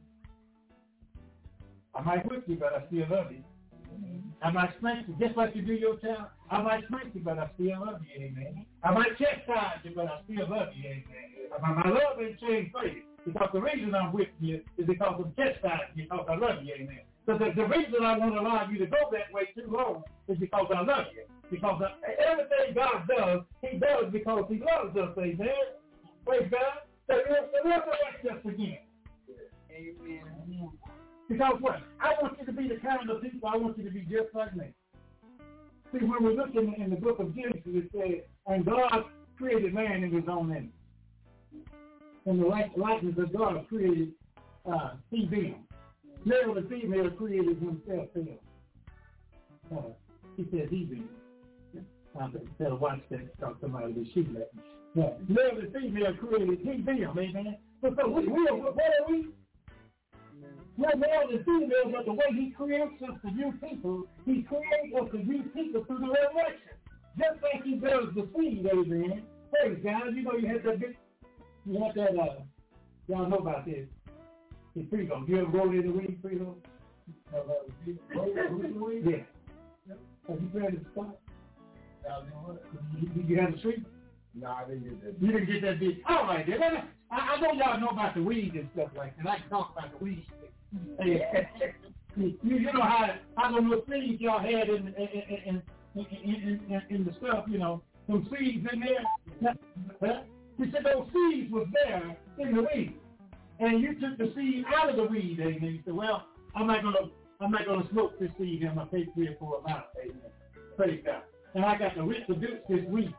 I might whip you, but I still love you. Mm-hmm. I might spank you, just like you do your child. I might spank you, but I still love you. Amen. I might chastise you, but I still love you. Amen. My, my love ain't changed for you. Because the reason I'm with you is because I'm chastising you, because I love you, amen. So the, the reason I won't allow you to go that way too long is because I love you. Because I, everything God does, he does because he loves us, amen. Praise God. So you'll resurrect us again. Amen. Because what? I want you to be the kind of people, I want you to be just like me. See, when we look in, in the book of Genesis, it says, and God created man in his own image. And the likeness of God created uh, he them. Male and female created himself them. Uh, he said he them. I better watch that, talk to somebody with sheep let me. Yeah. Male and female created he them, amen. So, so we, we are, what are we? We're male and female, but the way he creates us to use people, he creates us to use people through the resurrection. Just like he does the seed, amen. Praise God. You know you had that big You have that, uh, y'all know about this. It's Prego. You ever rolled in the weed, Prego? Uh, rolled in the weed? Yeah. Yep. Have you tried to stop? Did you have a street? No, I didn't get that. You didn't get that big. All right, then. I, I know y'all know about the weed and stuff like that. I can talk about the weed. Hey, you, you know how, how those little seeds y'all had in, in, in, in, in, in, in the stuff, you know, some seeds in there. Huh? He said those seeds was there in the weed, and you took the seed out of the weed. Amen. He said, "Well, I'm not gonna, I'm not gonna smoke this seed. I'm gonna take three or four of them out." Amen. Praise God. And I got to reproduce this weed.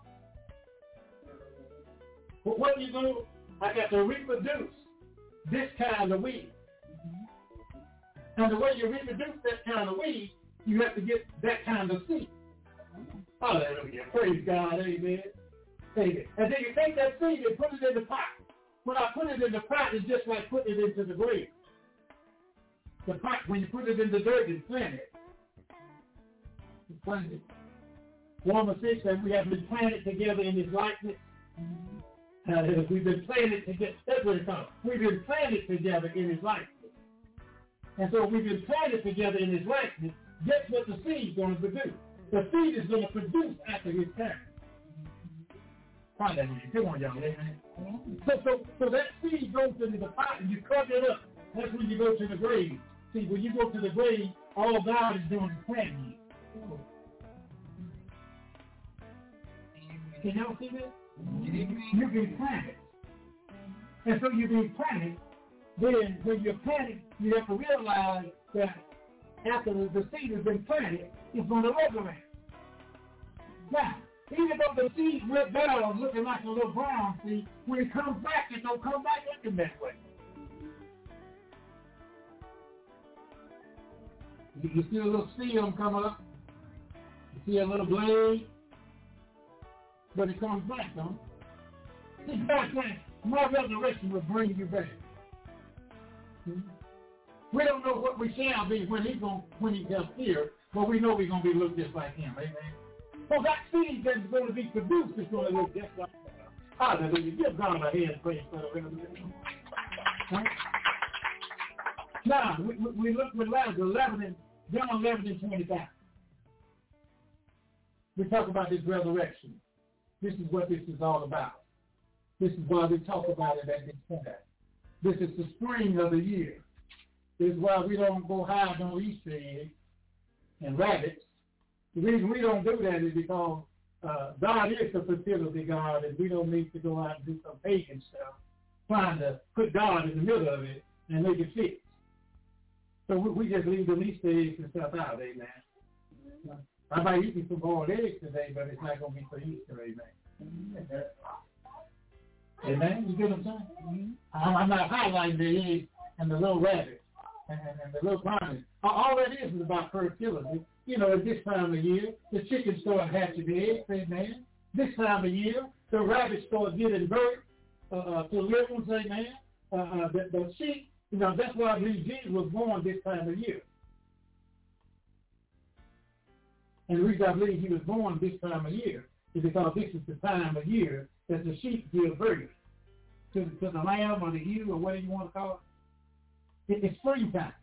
But what do you do? I got to reproduce this kind of weed. And the way you reproduce that kind of weed, you have to get that kind of seed. Hallelujah. Praise God. Amen. Amen. And then you take that seed and put it in the pot. When I put it in the pot, it's just like putting it into the grave. The pot, when you put it in the dirt and plant it, you plant it. Romans six said we have been planted together in his likeness. Uh, we've been planted together. That's what it's called. We've been planted together in his likeness. And so we've been planted together in his likeness. Guess what the seed's going to produce? The seed is going to produce after his time. Hallelujah. Come on, y'all. Amen. So, so, so that seed goes into the pot and you cover it up. That's when you go to the grave. See, when you go to the grave, all God is doing is planting you. Can y'all see that? You've been planted. And so you've been planted. Then when you're planted, you have to realize that after the, the seed has been planted, it's going to resurrect. Now, even though the seed went down looking like a little brown seed, when it comes back, it don't come back looking that way. You, you see a little stem coming up. You see a little blade. but it comes back, don't it? See, God saying, my resurrection will bring you back. Hmm? We don't know what we shall be when he's going when he comes here, but we know we're going to be look just like him. Amen. So that seed that's going to be produced is going to look just like him. Hallelujah. Give God a hand praise for the resurrection. Right? Now, we, we look with eleven and John eleven and twenty-five. We talk about this resurrection. This is what this is all about. This is why we talk about it at this point. This is the spring of the year. This is why we don't go hide on Easter eggs and rabbits. The reason we don't do that is because uh, God is the fertility God, and we don't need to go out and do some pagan stuff, trying to put God in the middle of it and make it fit. So we, we just leave the Easter eggs and stuff out, amen. Mm-hmm. I might eat some boiled eggs today, but it's not going to be for Easter, amen. Mm-hmm. Amen? You get what I'm saying? Mm-hmm. I'm, I'm not highlighting the eggs and the little rabbits and, and, and the little brownies. All that is is about fertility. You know, at this time of year, the chickens start hatching eggs, amen. This time of year, the rabbits start getting birth uh, uh, to little ones, amen. Uh, uh, the, the sheep, you know, that's why I believe Jesus was born this time of year. And the reason I believe he was born this time of year is because this is the time of year that the sheep give birth to, to the lamb or the ewe or whatever you want to call it. it it's springtime.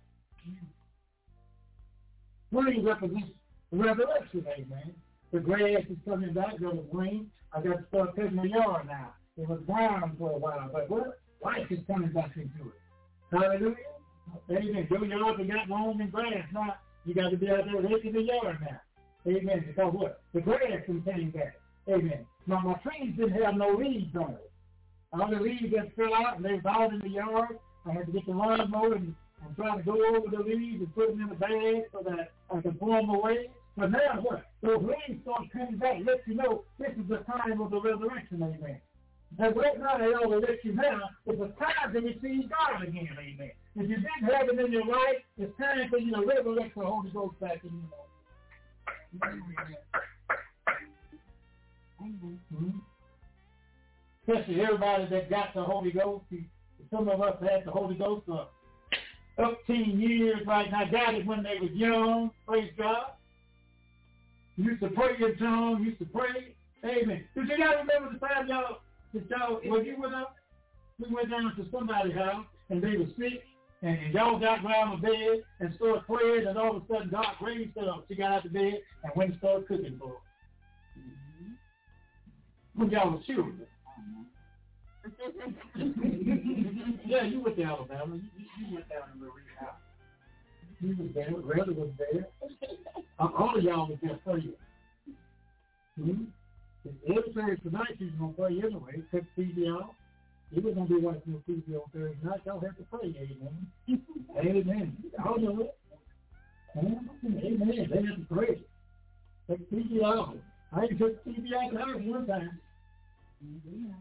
Spring represents the resurrection, amen. The grass is coming back, it was green. I got to start cutting my yard now. It was brown for a while, but what? Life is coming back into it. Hallelujah. Amen. Your yard has got long and grass. Now you got to be out there raking the yard now. Amen. Because what? The grass contains that. Amen. Now my trees didn't have no leaves on it. All the leaves that fell out and they was out in the yard. I had to get the lawnmower and, and try to go over the leaves and put them in a bag so that I could blow them away. But now what? Those leaves start coming back. Let you know this is the time of the resurrection. Amen. And right now they all let you know it's a time to receive God again. Amen. If you didn't have it in your life, it's time for you to resurrect the Holy Ghost back in your life. Amen. Mm-hmm. Especially everybody that got the Holy Ghost. Some of us had the Holy Ghost for fifteen years right now. Got it when they was young. Praise God. Used to pray in tongues. Used to pray. Amen. Did you guys remember the time y'all, that y'all, when you went up, we went down to somebody's house and they were sick and, and y'all got around the bed and started praying and all of a sudden God raised her up. She got out of bed and went and started cooking for her. Mm-hmm. When y'all was children. Yeah, you went to Alabama. You, you, you went down to Marie house. You was there. Brother was there. All of y'all was there praying. Mm-hmm. Every Thursday night you was going to pray anyway. Cut the T V off. You was going to be watching the T V on Thursday night. Y'all have to pray. Amen. Amen. Y'all know it. Amen. They have to pray. Take the T V off. I even took the T V out of the house one time. Mm-hmm.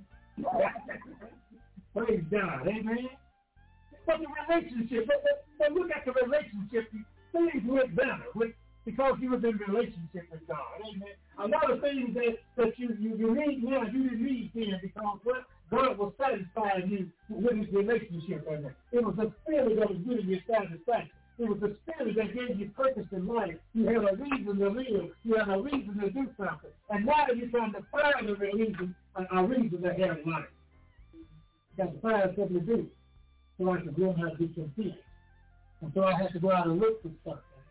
Praise God, amen. But the relationship, but, but, but look at the relationship. Things went better with, because you was in relationship with God, amen. A lot of things that, that you, you, you need now, you didn't need then because what God was satisfying you with his relationship, amen. It was the spirit that was giving you satisfaction. It was the spirit that gave you purpose in life. You had a reason to live. You had a reason to do something. And now you're trying to find a reason, a, a reason to have life. You got to find something to do. So I could learn how to do some things. And so I had to go out and look for something.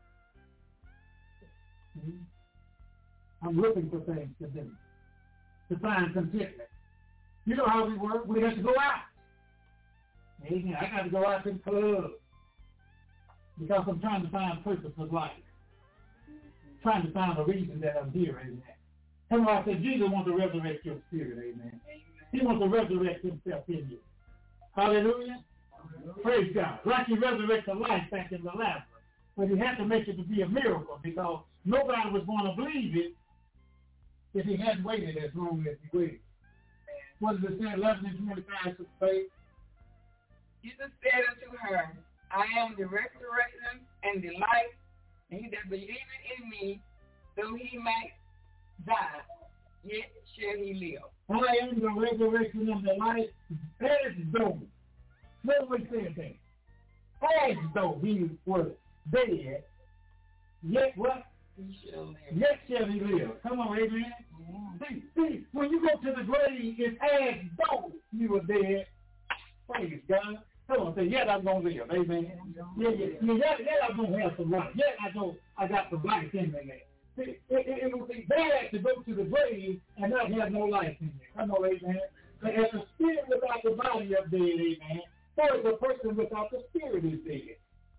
Mm-hmm. I'm looking for things to do. To find contentment. You know how we work. We have to go out. Amen. I got to go out to the club. Because I'm trying to find purpose of life. Trying to find a reason that I'm here, amen. That's why I said Jesus wants to resurrect your spirit, amen. He wants to resurrect himself in you. Hallelujah. Hallelujah. Praise God. Like he resurrected life back in the Lazarus. But he had to make it to be a miracle because nobody was going to believe it if he hadn't waited as long as he waited. What does it say, eleven and twenty-five, to faith? Jesus said unto her, I am the resurrection and the life, and he that believeth in me, though he might die, yet shall he live. I am the resurrection of the life, as though. What we said that? As though he was dead, yet what? He shall live. Yet shall he live. Come on, amen. Yeah. See, see, when you go to the grave, it's as though you were dead. Praise God. Come on, say, yet I'm going to live. Amen. Yeah, yeah, yeah, yet, yet I'm going to have some life. Yet I know I got some life in me. See, it, it, it would be bad to go to the grave and not have no life in there. Come on, amen. But as the spirit without the body of dead, amen, so is a person without the spirit is dead.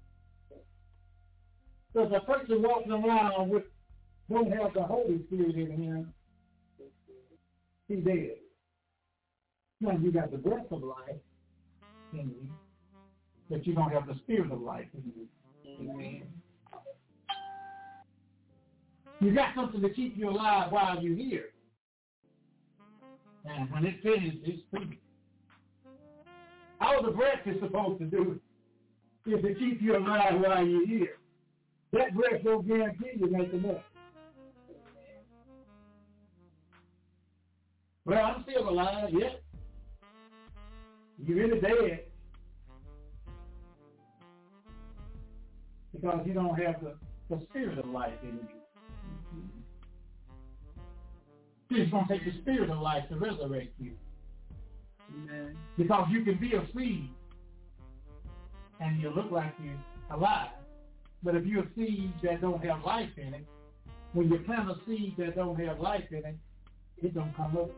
Because a person walking around with don't have the Holy Spirit in him, he's dead. Now you got the breath of life in you, but you don't have the spirit of life in you. Amen. You got something to keep you alive while you're here. And when it's finished, it's finished. All the breath is supposed to do is to keep you alive while you're here. That breath don't guarantee you nothing else. Well, I'm still alive, yet. You're really dead. Because you don't have the, the spirit of life in you. It's going to take the spirit of life to resurrect you. Amen. Because you can be a seed and you look like you're alive. But if you're a seed that don't have life in it, when you plant a seed that don't have life in it, it don't come up.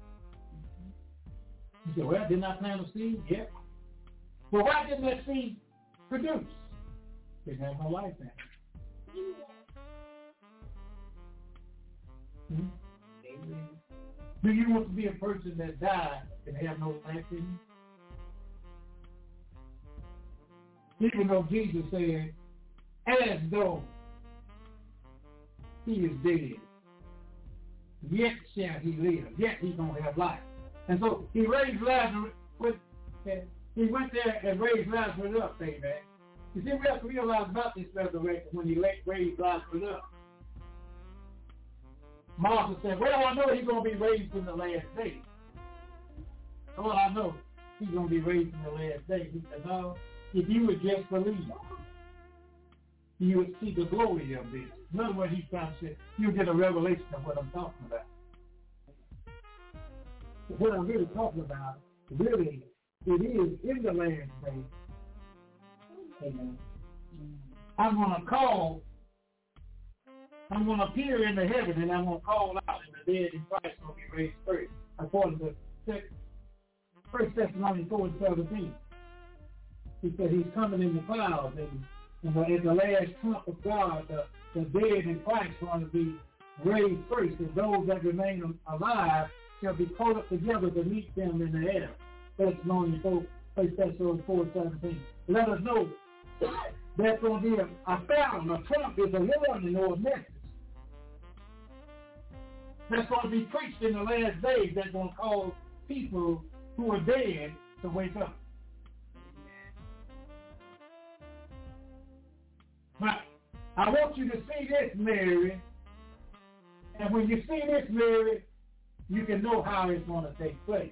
You say, well, didn't I plant a seed? Yeah. Well, why didn't that seed produce? It didn't have no life in it. Hmm? Amen. Do you want to be a person that died and have no life in you? Even though Jesus said, as though he is dead, yet shall he live, yet he's going to have life. And so he raised Lazarus, with, he went there and raised Lazarus up, amen. You see, we have to realize about this resurrection when he raised Lazarus up. Martha said, well, I know he's going to be raised in the last day. Well, I know he's going to be raised in the last day. He said, no, if you would just believe, you would see the glory of this. In other words, he's trying to say, you'll get a revelation of what I'm talking about. What I'm really talking about, really, it is in the last day. Amen. I'm going to call, I'm going to appear in the heaven, and I'm going to call out, and the dead in Christ will be raised first, according to First Thessalonians four and seventeen. He said he's coming in the clouds, and, and the, in the last trump of God, the, the dead in Christ are going to be raised first, and those that remain alive shall be caught up together to meet them in the air. First Thessalonians four and seventeen. Let us know that's going to be a, a sound, a trump is a warning or a message. That's going to be preached in the last days that's going to cause people who are dead to wake up. But I want you to see this, Mary, and when you see this, Mary, you can know how it's going to take place.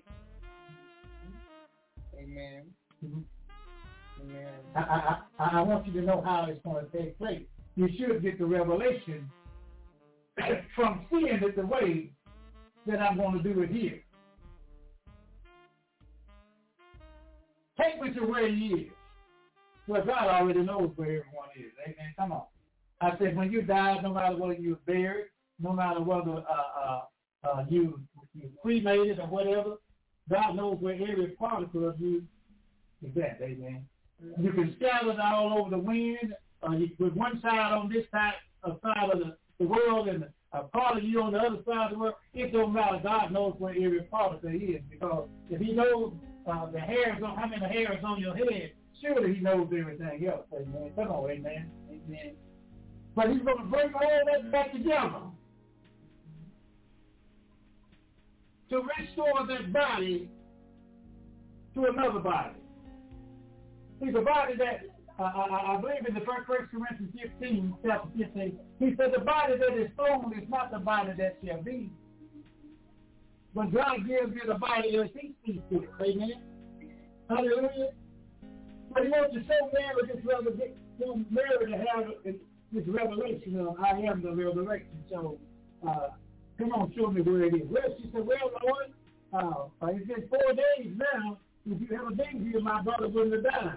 Amen. Mm-hmm. Amen. I, I, I want you to know how it's going to take place. You should get the revelation from seeing it the way that I'm going to do it here. Take me to where he is. Well, God already knows where everyone is. Amen. Come on. I said, when you die, no matter whether you're buried, no matter whether uh, uh, uh, you, you cremated or whatever, God knows where every particle of you is at. Amen. Mm-hmm. You can scatter it all over the wind. Uh, you put one side on this side, uh, side of the, the world and a part of you on the other side of the world. It don't matter. God knows where every particle is, because if he knows uh, the hairs on, how many hairs on your head, surely he knows everything else. Amen. Come on, amen. Amen. But he's going to bring all that back together to restore that body to another body. See, the body that, uh, I, I believe in the first Corinthians fifteen, chapter fifteen, he said the body that is sown is not the body that shall be. But God gives you the body as he sees fit. Amen. Hallelujah. But he wants to show Mary this revelation, Mary to have this revelation of I am the revelation. So, uh, come on, show me where it is. Well, she said, well, Lord, uh, it says four days now. If you have a baby, my brother wouldn't have died.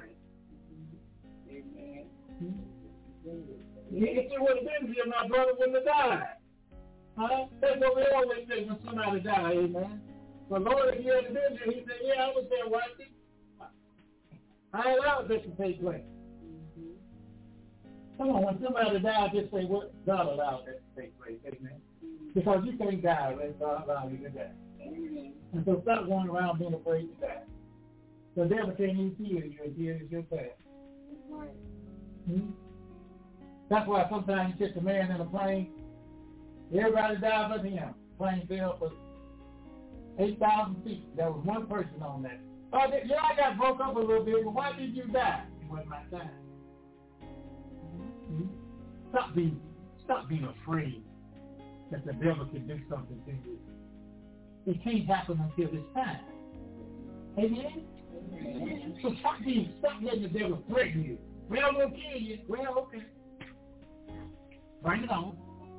Amen. If it would have been here, my brother wouldn't have died. Huh? That's what we always say when somebody dies, amen. But Lord, if you had been there, he said, yeah, I was there watching. I allowed this to take place. Mm-hmm. Come on, when somebody dies, just say, what God allowed that to take place, amen. Mm-hmm. Because you can't die unless God allows you to die. Mm-hmm. And so stop going around being afraid to die. The devil can't even kill you if you is your past. Right. Hmm? That's why sometimes you catch a man in a plane, everybody died but him. Plane fell for eight thousand feet. There was one person on that. Oh, yeah, I got broke up a little bit, but why did you die? It wasn't my time. Mm-hmm. Stop being, stop being afraid that the devil can do something to you. It can't happen until this time. Amen? Amen. So stop being, stop letting the devil threaten you. Well, we'll kill you. Well, okay. Bring it on.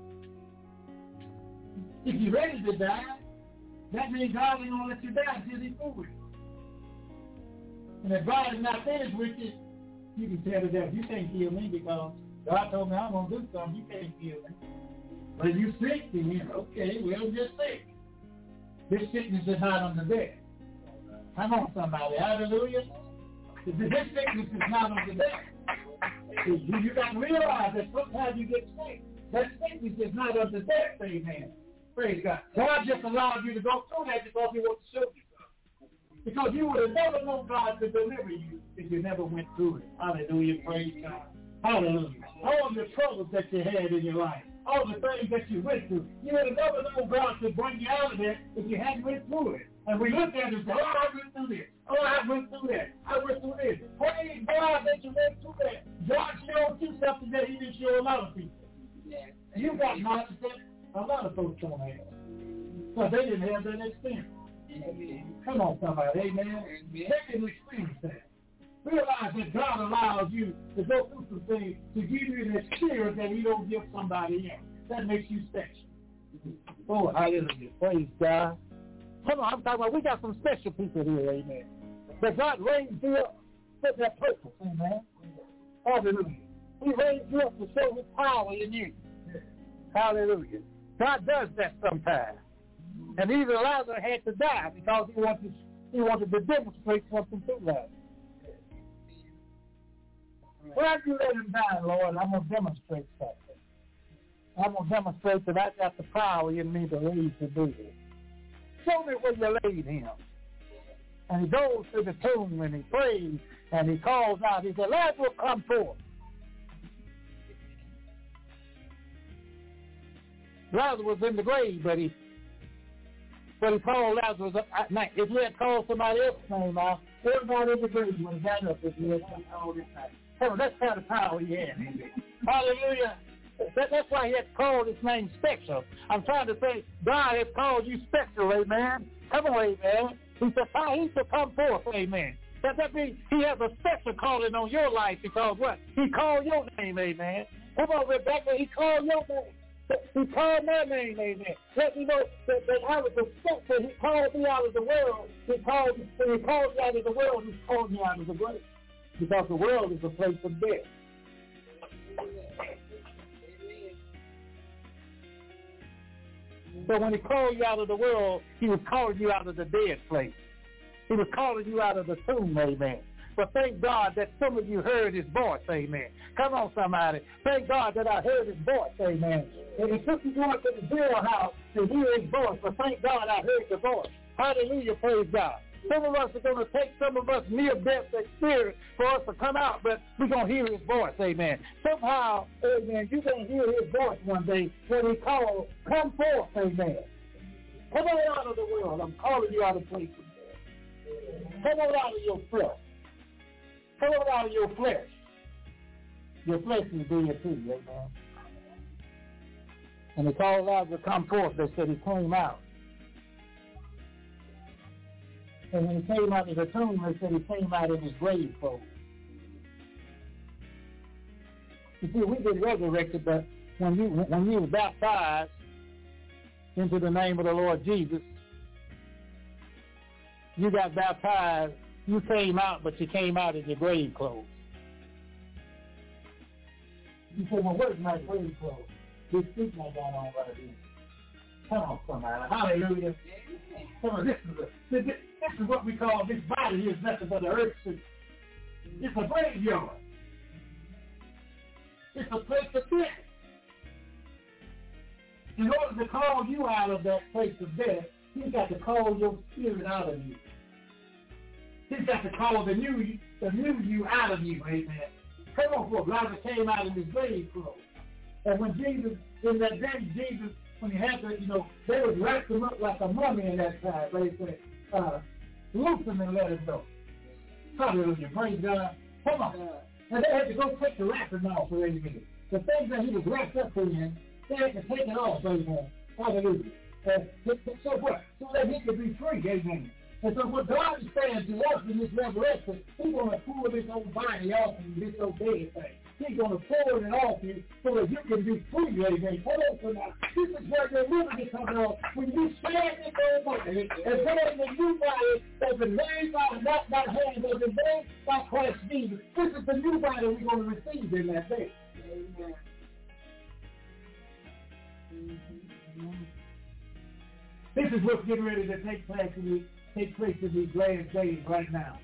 If you're ready to die, that means God ain't going to let you die until he's through with you. And if God is not finished with you, you can tell the devil, you can't kill me because God told me I'm going to do something. You can't kill me. But if you sick, then okay, well, just sick. This sickness is not on the death. Come on, somebody. Hallelujah. This sickness is not on the death. You, you got to realize that sometimes you get sick. That sickness is not of the death, amen. Praise God. God just allowed you to go through that because he wants to show you something. Because you would have never known God to deliver you if you never went through it. Hallelujah. Praise God. Hallelujah. All the troubles that you had in your life, all the things that you went through, you would have never known God to bring you out of that if you hadn't went through it. And we look at it and say, oh, I went through this. Oh, I went through that. I went through this. Praise God that you went through that. God showed you something that he didn't show a lot of people. Yes. You got knowledge that a lot of folks don't have. Because they didn't have that experience. Amen. Come on, somebody. Amen. Amen. They didn't experience that. Realize that God allows you to go through some things to give you an experience that he don't give somebody else. That makes you special. Oh, hallelujah. Praise God. Come on, I'm talking about, we got some special people here, amen. That God raised you up for that purpose, amen. Hallelujah. He raised you up to show his power in you. Hallelujah. God does that sometimes. And even Lazarus had to die because he wanted, he wanted to demonstrate something to Lazarus. Why do you let him die, Lord? I'm going to demonstrate something. I'm going to demonstrate that I got the power in me to raise the dead. Show me where you laid him. And he goes to the tomb and he prays and he calls out. He said, Lazarus, come forth. Lazarus was in the grave, but he but he called Lazarus up at night. If he had called somebody else's name out, everybody in the grave would have got up if he had called his name. So that's kind of power he had. Hallelujah. That, that's why he had called his name special. I'm trying to say, God has called you special, amen. Come on, amen. He said, he should come forth, amen. That, that means he has a special calling on your life because what? He called your name, amen. Come on, Rebecca, he called your name. He called my name, amen. Let me know that, that I was a special. He called me out of the world. He called, when he called me out of the world, he called me out of the grave. Because the world is a place of death. So when he called you out of the world, he was calling you out of the dead place. He was calling you out of the tomb, amen. But thank God that some of you heard his voice, amen. Come on, somebody. Thank God that I heard his voice, amen. And it took me going to the jailhouse to hear his voice, but thank God I heard the voice. Hallelujah, praise God. Some of us are going to take some of us near-death experience for us to come out, but we're going to hear his voice, amen. Somehow, amen, you're going to hear his voice one day when he calls, come forth, amen. Come on out of the world. I'm calling you out of places. Come on out of your flesh. Come on out of your flesh. Your flesh is dead too, amen. And he called Lazarus to come forth. They said he came out. And when he came out of the tomb, they said he came out in his grave clothes. You see, we get resurrected, but when you when you were baptized into the name of the Lord Jesus, you got baptized, you came out, but you came out in your grave clothes. You say, well, where's my grave clothes? This speak not going on right here. Come on, somebody. Hallelujah. Come on, this is, a, this, this is what we call, this body here is nothing but the earth. It's a graveyard. It's a place of death. In order to call you out of that place of death, he's got to call your spirit out of you. He's got to call the new, the new you out of you, amen. Come on, for Lazarus came out of his grave clothes. And when Jesus, in that day, Jesus, when he had to, you know, they would wrap him up like a mummy in that time. They said, uh, loose him and let him go. Hallelujah, praise God. Come on. And they had to go take the wrapping off for any minute. The things that he was wrapped up in, they had to take it off, amen. Hallelujah. And so what? So that he could be free, amen. And so what God is saying to us in this resurrection, he's going to pull this old body off and this old dead thing. He's going to pull it off you so that you can be free, amen. Hold on for now. This is where your liberty comes off. When you stand in your body and put in the new body that's been made by, not by hands, that's been made by Christ Jesus. This is the new body we're going to receive in that day. Amen. Mm-hmm. This is what's getting ready to take place in these, take place in these last days right now.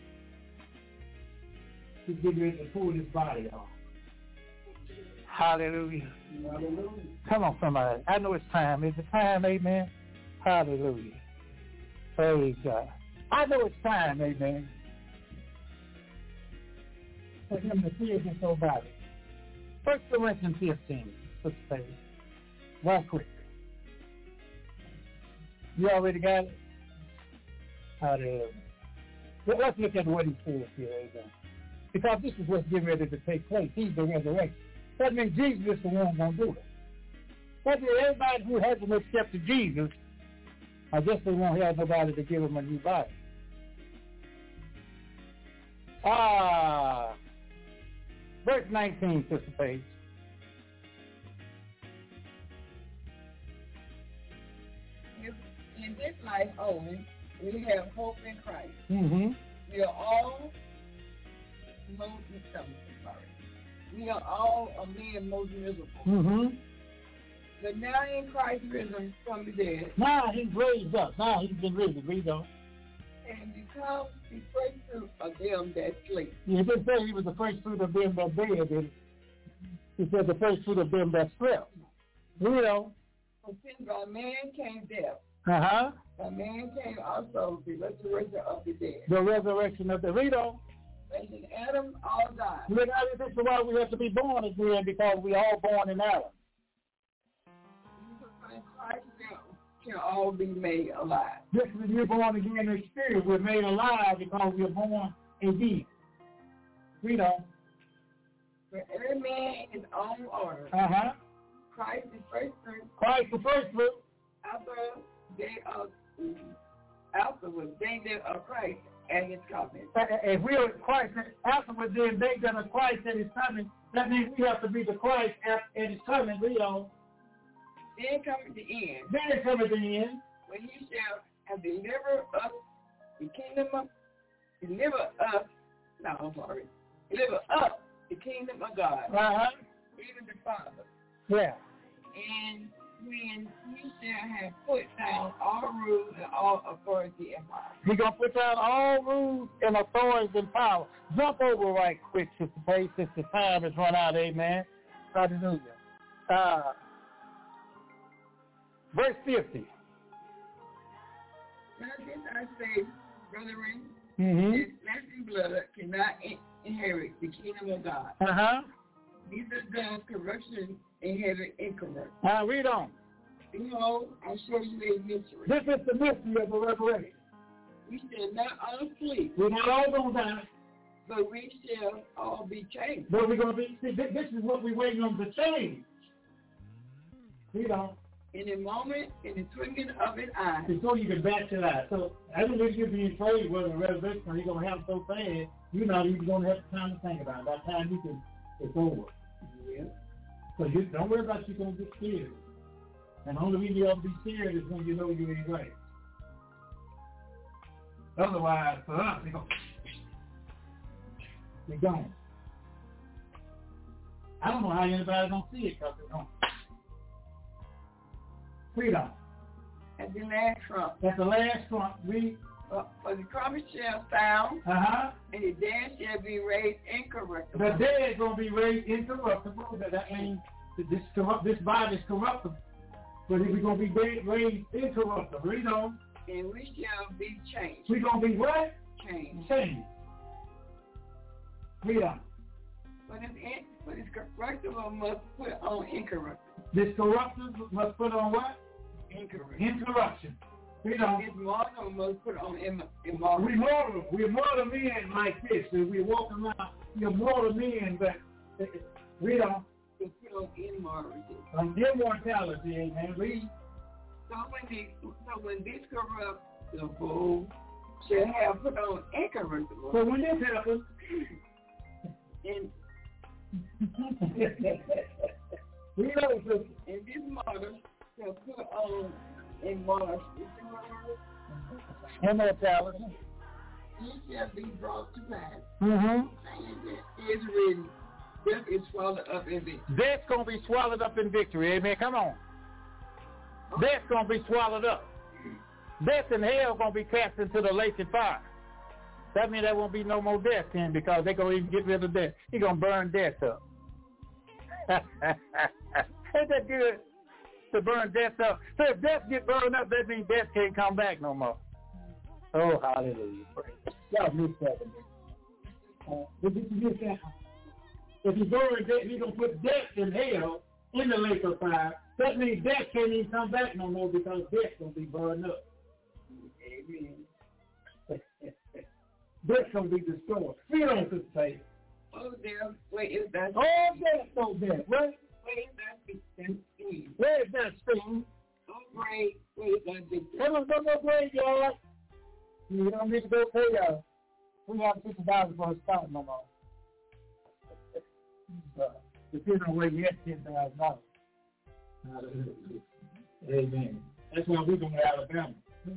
He's getting ready to pull his body off. Hallelujah. Hallelujah. Come on, somebody. I know it's time. Is it time, amen? Hallelujah. Praise God. I know it's time, amen. For him to see his own body. First Corinthians fifteen. Let's say, right quick. You already got it? Hallelujah. Well, let's look at what he says here, amen. Because this is what's getting ready to take place. He's the resurrection. That means Jesus is the one going to do it. That means everybody who hasn't accepted Jesus, I guess they won't have nobody to give them a new body. Ah, verse nineteen, Sister Paige. In this life only, we have hope in Christ. Mm-hmm. We are all most sorry. We are all a man most miserable. Mm-hmm. But now in Christ risen from the dead. Now he's raised up. Now he's been risen. Read on. And become the first fruit of them that sleep. He didn't say he was the first fruit of them that dead. He said the first fruit of them that slept. Read on. For since by man came death, uh-huh. by man came also the resurrection of the dead. The resurrection of the read on. And in Adam all died. Look, this is why we have to be born again, because we all born in Adam. In Christ can all be made alive. This is when you're born again in the spirit. We're made alive because we're born again. Read on. For every man his own order. Uh-huh. Christ the first fruit. Christ the first fruit. After they are afterwards they that are Christ at his coming. If we are Christ afterwards, then they that are Christ at his coming, that means we have to be the Christ at, at his coming. Read on. Then cometh the end. Then cometh the end. When he shall have delivered us the kingdom of, deliver us, no, I'm sorry, deliver up the kingdom of God, uh-huh. even the Father. Yeah. And when he shall have put down all rules and all authority and power. He's going to put down all rules and authorities and power. Jump over right quick, Sister Paige, since the time has run out, amen. Hallelujah. Uh, verse fifty. Now this I say, brethren, mm-hmm. that flesh and blood cannot in- inherit the kingdom of God. Uh-huh. Neither does corruption inherit incorruption. Now read on. Behold, I show you a mystery. This is the mystery of the resurrection. We shall not all sleep. We're not all going to die. But we shall all be changed. But we're going to be, see, this is what we're waiting on to change. Read on. in a moment, in the twinkling of an eye. Before you can bat your eye. So I don't think you're being afraid whether the resurrection you're going to have so fast, you're not even going to have time to think about it. By the time you can, it's over. Yeah. So you don't worry about you going to get scared. And the only reason you ought to be scared is when you know you ain't right. Otherwise, for us, they go, they're gone. I don't know how anybody don't see it because they're gone. Freedom. At the last trump. At the last trump, we... Uh, for the trumpet shall sound, uh-huh. and the dead shall be raised incorruptible. The dead is going to be raised incorruptible. That, that means that this, corrupt, this body is corruptible. But we're going to be raised incorruptible. Read on. And we shall be changed. We're going to be what? Changed. Changed. Read on. But this, but this corruptible must put on incorruptible. This corruptible must put on what? Incorruptible. Incorruption. Read on. This mortal must put on immortal. We're mortal. We're mortal men like this. We're walking around. We're mortal men, but read on. To put on immortality. On immortality, amen. Read. So when, the, so when this corruptible shall have put on incorruptible. So when this happens, in we know so and this mortal shall put on immortality. Immortality. He shall be brought to pass. Mm-hmm. And it is written, death is swallowed up in victory. Death's going to be swallowed up in victory. Amen. Come on. Death's going to be swallowed up. Death and hell going to be cast into the lake of fire. That means there won't be no more death then because they're going to even get rid of death. He's going to burn death up. Ain't that good? To burn death up. So if death get burned up, that means death can't come back no more. Oh, hallelujah. Y'all missed that one. Uh, did you miss that? If you burn death, you're going to put death in hell in the lake of fire. That means death can't even come back no more because death's going to be burned up. Amen. Death's going to be destroyed. Feed on this faith. Oh, there. Wait, is that? Oh, death, so death. Right? Wait, is that sting? Where is that sting? Oh, great. Wait, is that big? Come on, go no graveyard. You don't need to go pay y'all. We have fifty dollars for a start no more. Depending on where you at, ten thousand dollars. Amen. That's why we go to Alabama.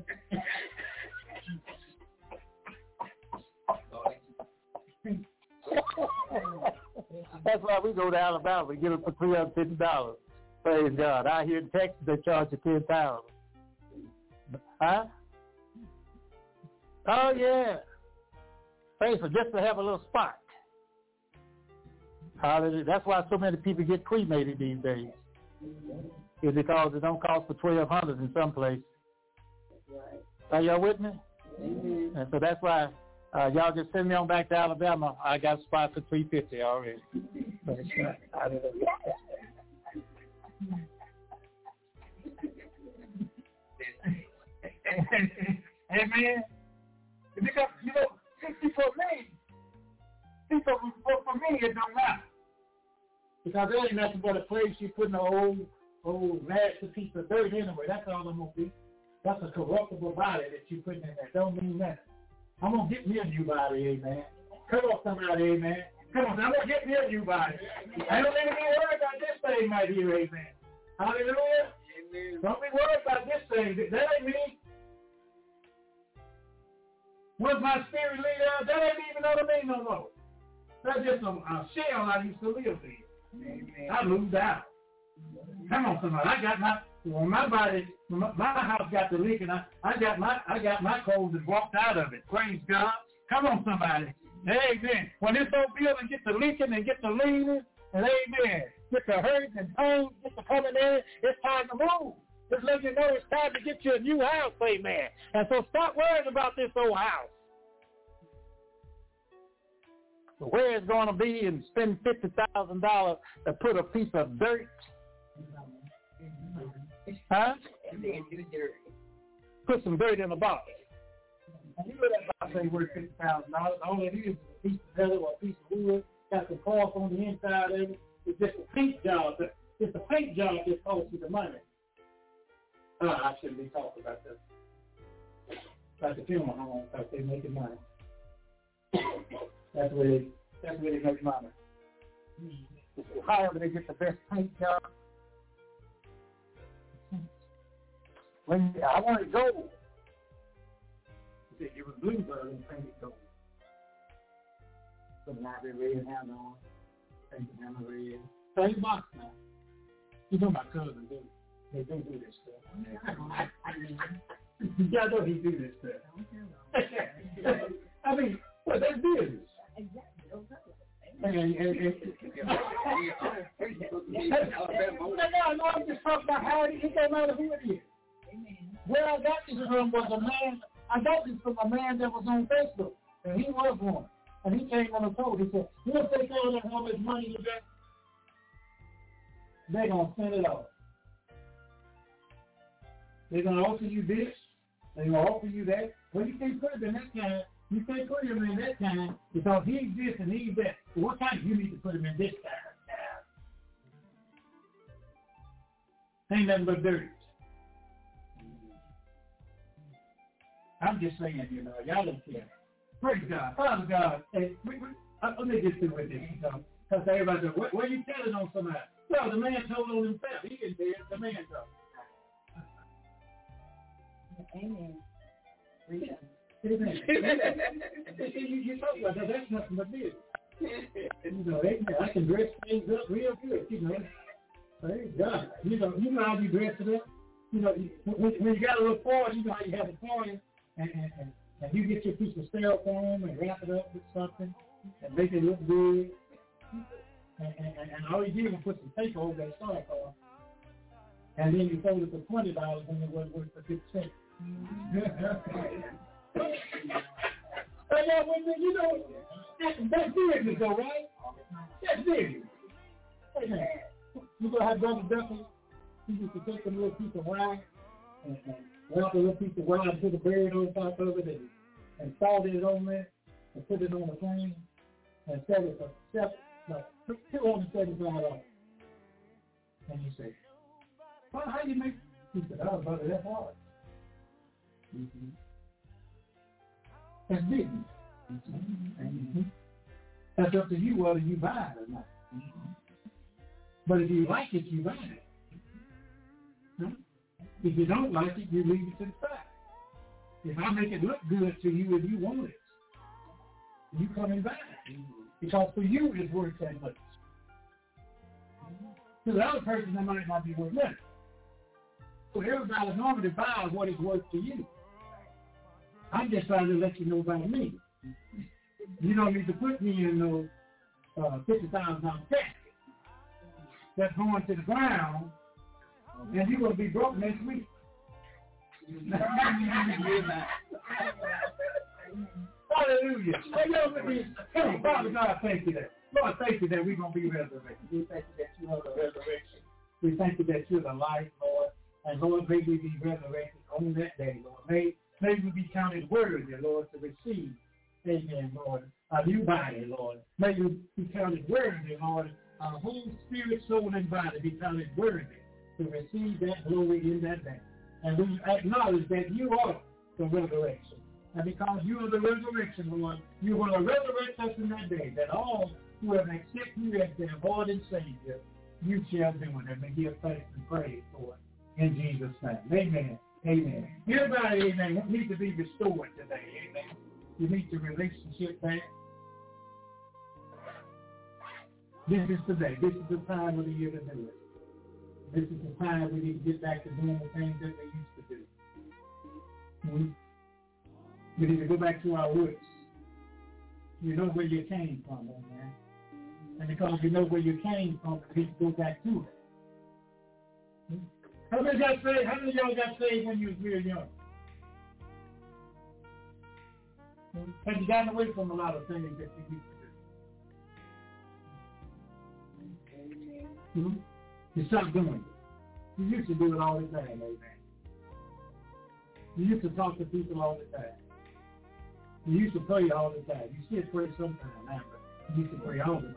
That's why we go to Alabama. We get it for three hundred fifty dollars. Praise God. Out here in Texas, they charge you ten thousand. Huh? Oh yeah. Faithful, just to have a little spot. Hallelujah. That's why so many people get cremated these days. Is because it don't cost for twelve hundred in some place. Right. Are y'all with me? Mm-hmm. And so that's why uh, y'all just send me on back to Alabama. I got a spot for three fifty already. Amen. Because you know, see, for me, see, for, for me, it don't matter. Because there ain't nothing but a place you put in an old, old ragged piece of dirt anyway. That's all I'm going to be. That's a corruptible body that you put in there. Don't mean that. I'm going to get me a new body, amen. Come on, somebody, amen. Come on, I'm going to get me a new body. I don't even be worried about this thing right here, amen. Hallelujah. Amen. Don't be worried about this thing. That ain't me. What's my spirit leader? That ain't even under me no more. That's just a, a shell I used to live in. Amen. I moved out. Come on, somebody. I got my when my body, when my, my house got the leak, and I, I got my I got my clothes and walked out of it. Praise God. Come on, somebody. Amen. When this old building get the leaking and get the leaning, and amen, get the hurt and pain, get the coming in, it's time to move. Just let you know it's time to get you a new house, amen. And so stop worrying about this old house. Where it's going to be and spend fifty thousand dollars to put a piece of dirt. Huh? Put some dirt in a box. And you know that box ain't worth fifty thousand dollars. All it is is a piece of metal or a piece of wood. Got some cloth on the inside of it. It's just a paint job. It's a paint job that costs you the money. Uh, I shouldn't be talking about this. About the funeral home, because they make money. That's where they, that's where they make money. However, they get the best paint job. When I wanted gold, he said it was bluebird and painted gold. So now they red handle on, painted handle red. Same box now. You know my cousin do. They do do this stuff. Y'all know he do this stuff. I mean, well, that's business. And, and, and, and, no, no, I'm just talking about how it is. It don't matter who it is. Where I got this from was a man, I got this from a man that was on Facebook, and he was one. And he came on the phone, he said, you know if they found out how much money you got? They're going to send it off. They're going to offer you this, they're going to offer you that. Well, you can't put him in that kind. You can't put him in that kind because he's this and he's that. So what kind you need to put him in this kind? Ain't nothing but dirt. I'm just saying, you know, y'all don't care. Praise God. Father God, hey, we, we, uh, let me get through with this, you know, because everybody says, what, what are you telling on somebody? Well, the man told on himself. He didn't do it. The man told. Amen. Amen. you, you talk about that. That's nothing but this. You know, amen. I can dress things up real good, you know. Praise God. You know, you know how you dress it up. You know, when, when you got a little party, you know how you have a party, and, and, and, and you get your piece of styrofoam and wrap it up with something and make it look good. And, and, and all you did was put some paper over that styrofoam. And then you sold it for twenty dollars when it was worth for fifty cents. And when, you know, that, that's business though, right? That's business. Amen. You know how Brother Duffy, he used to take a little piece of wire and, and wrap a little piece of wire and put a bird on top of it and, and salt it on there and put it on the flame and sell it for seven, no, two hundred seventy-five dollars. And you say, well, how do you make? He said, oh, brother, that's hard. Mm-hmm. That's business. Mm-hmm. Mm-hmm. That's up to you whether you buy it or not. Mm-hmm. But if you like it, you buy it. Huh? If you don't like it, you leave it to the side. If I make it look good to you and you want it, you come and buy it. Mm-hmm. Because for you, it's worth that much. To the other person, that might not be worth nothing. So everybody normally buys what it's worth to you. I'm just trying to let you know about me. You don't need to put me in no uh, fifty thousand dollars casket that's going to the ground, and you're going to be broke next week. Hallelujah. Come on, Father God, thank you that. Lord, thank you that we're going to be resurrected. We thank you that you are the resurrection. We thank you that you're the life, Lord. And Lord, may we be resurrected on that day, Lord. May, may we be counted worthy, Lord, to receive, amen, Lord, a new body, Lord. May we be counted worthy, Lord, our whole spirit, soul, and body be counted worthy to receive that glory in that day. And we acknowledge that you are the resurrection. And because you are the resurrection, Lord, you will resurrect us in that day, that all who have accepted you as their Lord and Savior, you shall do it. And we give thanks and praise for it. In Jesus' name. Amen. Amen. Everybody, amen, need to be restored today. Amen. You need your relationship back. This is today. This is the time of the year to do it. This is the time we need to get back to doing the things that we used to do. Mm-hmm. We need to go back to our roots. You know where you came from, man. And because you know where you came from, we need to go back to it. Mm-hmm. How many got saved? How many of y'all got saved when you was real young? Have you gotten away from a lot of things that you used to do? Mm-hmm. You stopped doing it. You used to do it all the time, amen. You used to talk to people all the time. You used to pray all the time. You still pray sometimes now, but you used to pray all the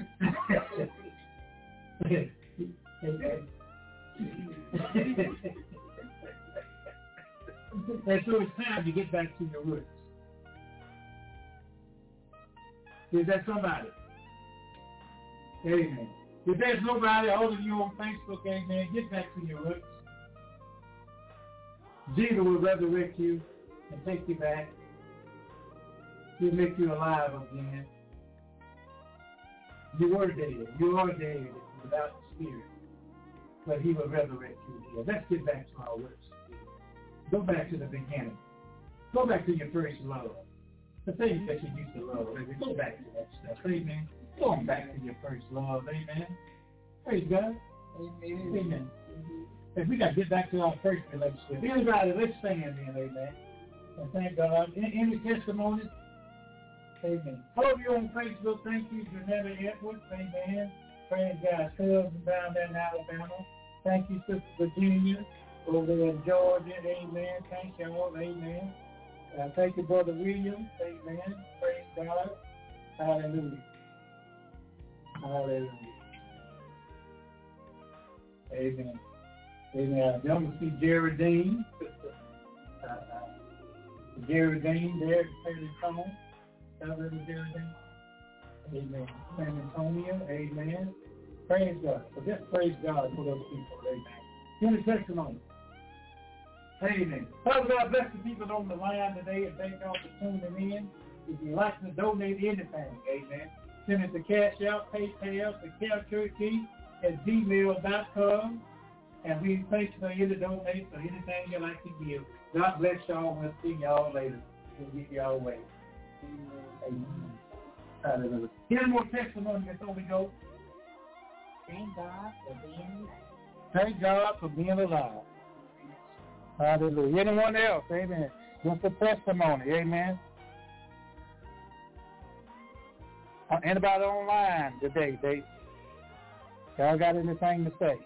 time. Amen. Amen. So it's time to get back to your roots. Is that somebody? Amen. If there's nobody, all of you on Facebook, amen, get back to your roots. Jesus will resurrect you and take you back. He'll make you alive again. You were dead. You are dead without the Spirit. But he will resurrect you here. Let's get back to our roots. Go back to the beginning. Go back to your first love. The things that you used to love. Baby. Go back to that stuff. Amen. Go on back to your first love. Amen. Praise God. Amen. Amen. And we got to get back to our first relationship. Anybody, let's stand in. Amen. And thank God. Any testimonies? Amen. All of you on Facebook, thank you, Janetta Edwards. Amen. Praise God's cousin down there in Alabama. Thank you, Sister Virginia, over there in Georgia. Amen. Thank you all. Amen. Uh, thank you, Brother William. Amen. Praise God. Hallelujah. Hallelujah. Amen. Amen. I'm going to see Jerry Dean. Sister uh, uh, Jerry Dean there, San Antonio. Jerry Dean. Amen. San Antonio. Amen. Praise God. So just praise God for those people. Amen. Give me testimony. Amen. Father God, bless the people on the line today and thank y'all for tuning in. If you'd like to donate anything, amen, send it to Cash Out, PayPal, the Care Church at gmail dot com. And we thank you for any donate or anything you like to give. God bless y'all. We'll see y'all later. We'll give y'all away. Amen. Hallelujah. Any more testimony before we go? Thank God for being alive. Thank God for being alive. Hallelujah. Anyone else? Amen. Just a testimony. Amen. Uh, anybody online today? They, y'all got anything to say?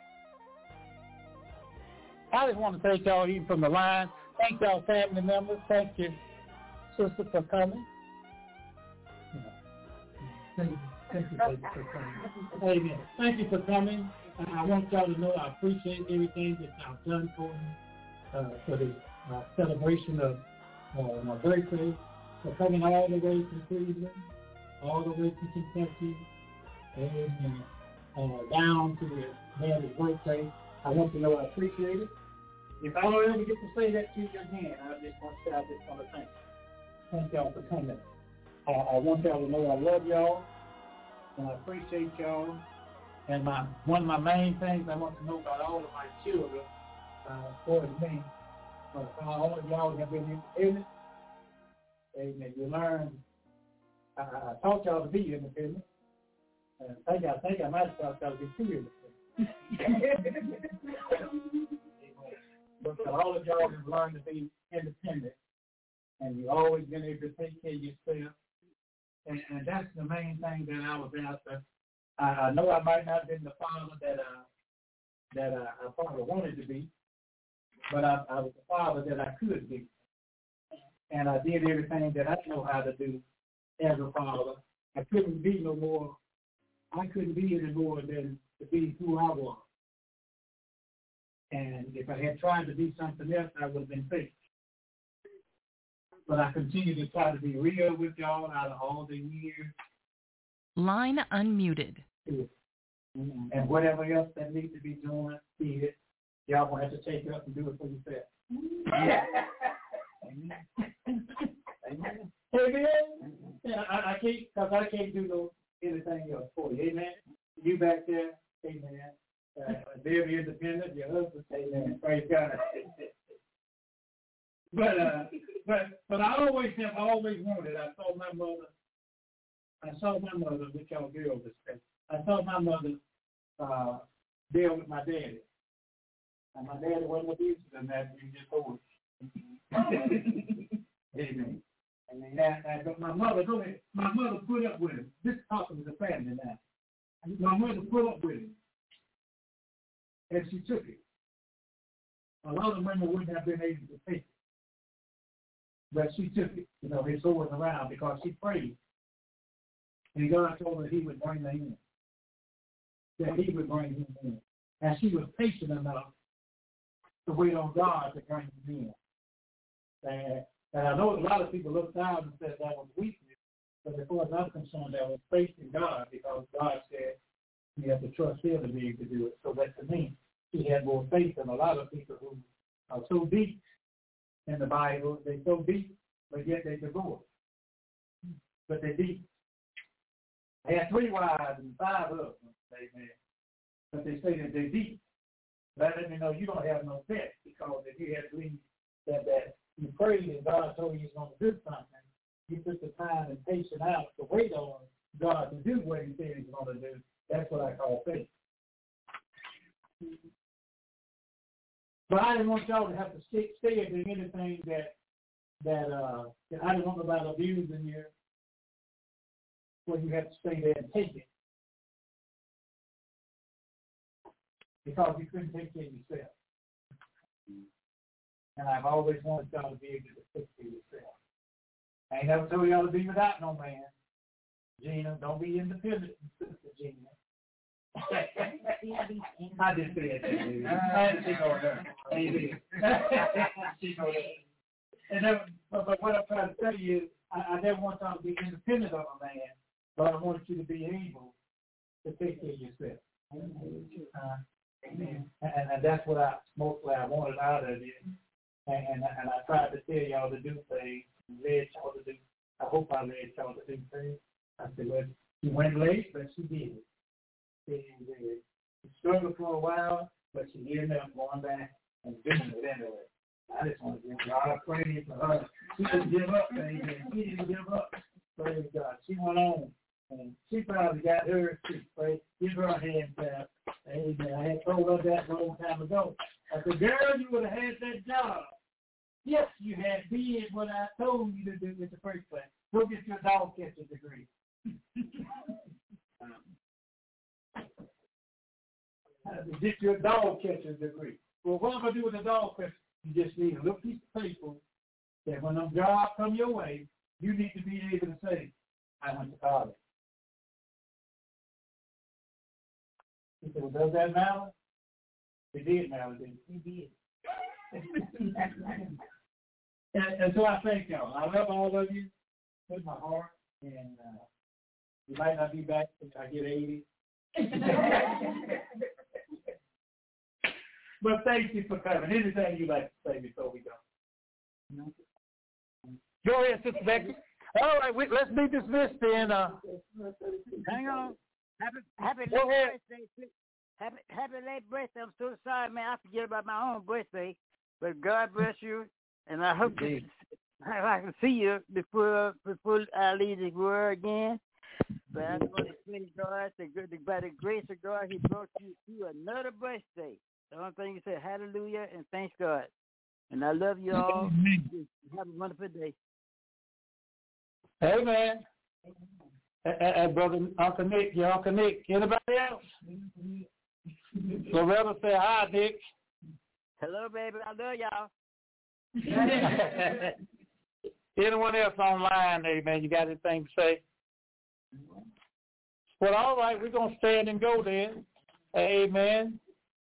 I just want to thank y'all even from the line. Thank y'all family members. Thank you, sister, for coming. Thank you, thank you for coming. Amen. Thank you for coming. I want y'all to know I appreciate everything that y'all done for me, uh, for the uh, celebration of uh, my birthday, for coming all the way from Cleveland, all the way to Kentucky, and uh, down to the daddy's birthday. I want to know I appreciate it. If I don't ever get to say that to you again, I just want to say I just want to thank you. Thank y'all for coming. I, I want y'all to know I love y'all, and I appreciate y'all. And my one of my main things I want to know about all of my children, uh, for me, uh, all of y'all have been independent. Amen. You learn. I, I taught y'all to be independent. And I think I think I might have taught y'all to be too independent. But all of y'all have learned to be independent, and you've always been able to take care of yourself. And, and that's the main thing that I was after. I, I know I might not have been the father that uh, that uh, I probably wanted to be, but I, I was the father that I could be. And I did everything that I know how to do as a father. I couldn't be no more, I couldn't be any more than to be who I was. And if I had tried to be something else, I would have been fake. But I continue to try to be real with y'all out of all the years. Line unmuted. And whatever else that needs to be doing, see it. Y'all will have to take it up and do it for yourself. Amen. Amen. Amen. Yeah, I, I can't, because I can't do no anything else for you. Amen. You back there. Amen. Uh, very independent. Your husband. Amen. Praise God. But uh, but but I always have always wanted. I saw my mother. I saw my mother with y'all girls. I saw my mother uh, deal with my daddy. And my daddy wasn't abusive in that. He just told Amen. And, and, but my mother, go ahead. My mother put up with him. This talking was a family now. My mother put up with him, and she took it. A lot of women wouldn't have been able to take it, but she took it. You know, they threw it around because she prayed, and God told her He would bring her in. That He would bring him in, and she was patient enough to wait on God to bring him in. And, and I know a lot of people look down and said that was weakness, but as far as I'm concerned, that was faith in God, because God said you have to trust Him to be able to do it. So that to me, He had more faith than a lot of people who are so deep in the Bible. They're so deep, but yet they're divorced. But they're deep. They had three wives and five husbands, amen. But they say that they're deep. That let me know you don't have no pet, because if you had believed that, that you prayed and God told you He's going to do something, you took the time and patience out to wait on God to do what He said He's going to do. That's what I call faith. But I didn't want y'all to have to stay, stay into anything that that uh that I didn't want nobody abusing you, where you have to stay there and take it, because you couldn't take care of yourself. And I've always wanted y'all to be able to take care of yourself. I ain't never told y'all to be without no man. Gina, don't be independent, Sister Gina. I just said that. I had to think on her. Amen. And then, but, but what I'm trying to tell you is, I, I never want y'all to be independent of a man, but I want you to be able to take care of yourself. Uh, and, and that's what I mostly I wanted out of you. And, and, and I tried to tell y'all to do things, led y'all to do. I hope I led y'all to do things. I said, well, she went late, but she did it. She struggled for a while, but she ended up going back and doing it anyway. I just want to give God praise for her. She didn't give up, baby. She didn't give up. Praise God. She went on, and she probably got hers too. Praise. Give her a hand tap. Amen. I had told her that a long time ago. I said, girl, you would have had that job. Yes, you had did what I told you to do in the first place. Go get your dog catcher degree. Get your dog catcher degree. Well, what am I going to do with a dog catcher? You just need a little piece of paper that when them jobs come your way, you need to be able to say, I went to college. He said, well, does that matter? It did matter, didn't it? It did. and, and so I thank y'all. I love all of you with my heart, and uh, you might not be back until I get eighty. But thank you for coming. Anything you'd like to say before we go? Go ahead, Sister Becky. All right, we, let's be dismissed then. Uh, Hang on. Happy, happy late birthday. Happy, happy late birthday. I'm so sorry, man. I forget about my own birthday. But God bless you, and I hope to, I can see you before before I leave the world again. But I want to thank God, the good, by the grace of God, He brought you to another birthday. The only thing you say, hallelujah, and thanks God. And I love you all. Have a wonderful day. Amen. And brother Uncle Nick, your Uncle Nick. Anybody else? Loretta say hi, Nick. Hello, baby. I love y'all. Anyone else online, amen? You got anything to say? Well, all right, we're going to stand and go then. Amen.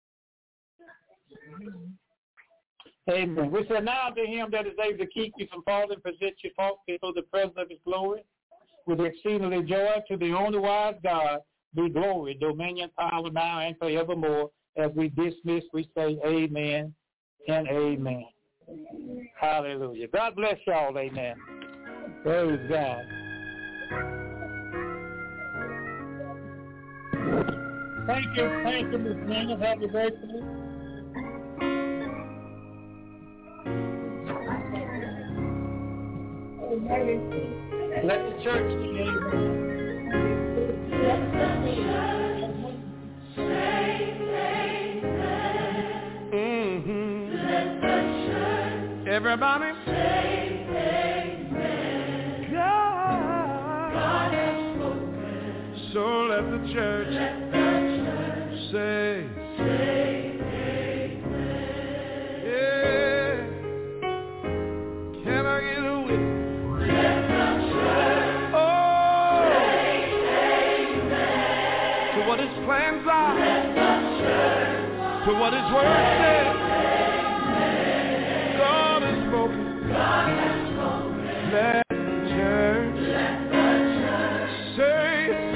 Amen. We say now to Him that is able to keep you from falling, present you false before the presence of His glory, with exceedingly joy, to the only wise God, be glory, dominion, power now and forevermore. As we dismiss, we say amen and amen. Hallelujah. God bless y'all, amen. Praise God. Thank you, thank you, Miss Nina. Happy birthday. Let the church say amen. Mm-hmm. Let the church everybody say amen. God, God has spoken. So let the church, let the church say, say amen. Yeah. Can I get a witness? What His plans are, to what His word says. God has spoken. Let the church say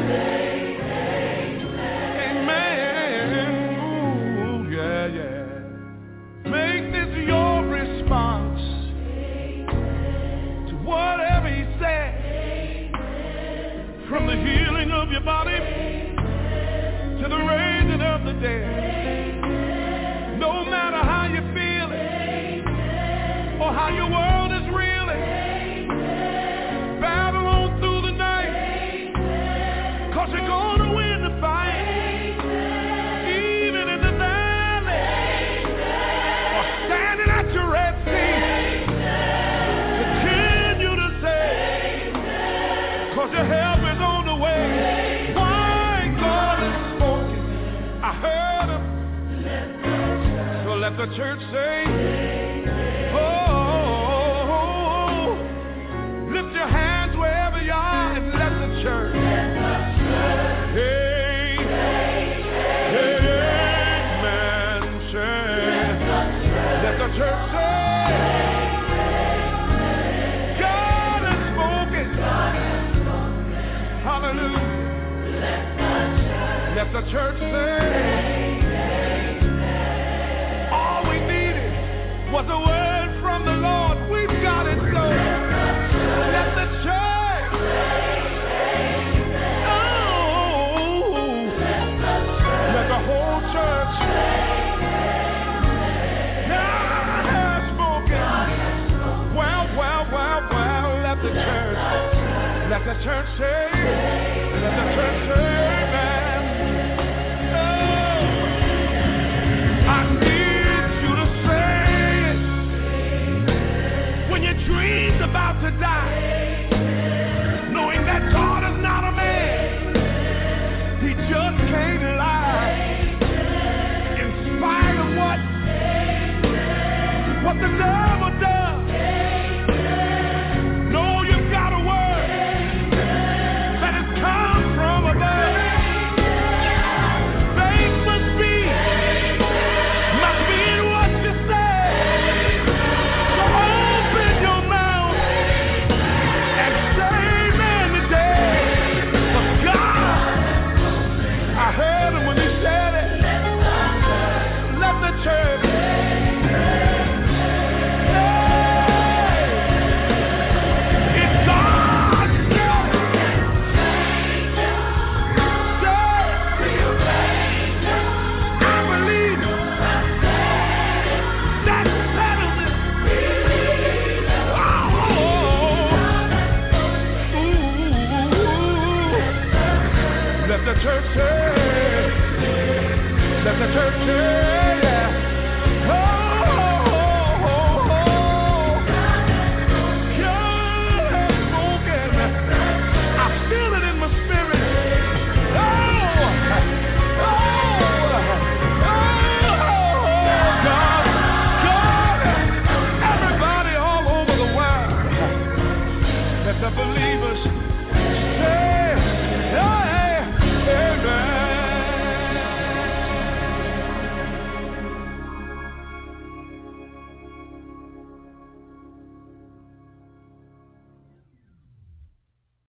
amen. Ooh, yeah, yeah. Make this your response to whatever he said. From the healing of your body to the raising of the dead. No matter how you're feeling or how your world is reeling, battle on through the night, cause you're gonna win the fight. Even in the valley or standing at your Red Sea, continue to say, cause your help is on the way. My God is spoken, I heard him. So let the church say, oh, lift your hands wherever you are and let the church, hey, amen, say, let the church say, God has spoken, hallelujah, let the church say, all we needed was a word from the Lord. We've got it, so let the church, oh, let the whole church, God has spoken. Well, well, well, well, let the church, let the church say, let the church say, amen. Oh, I need you to say it when your dream's about to die, knowing that God is not a man, he just can't lie. In spite of what, what the devil does, know you've got a word that has come from above. Faith must be, must be in what you say. So open your mouth and say amen today. But God, I heard him when he said it. Let the church, it's God's will. I believe that settles it. Oh, ooh, let the church say, let the church say,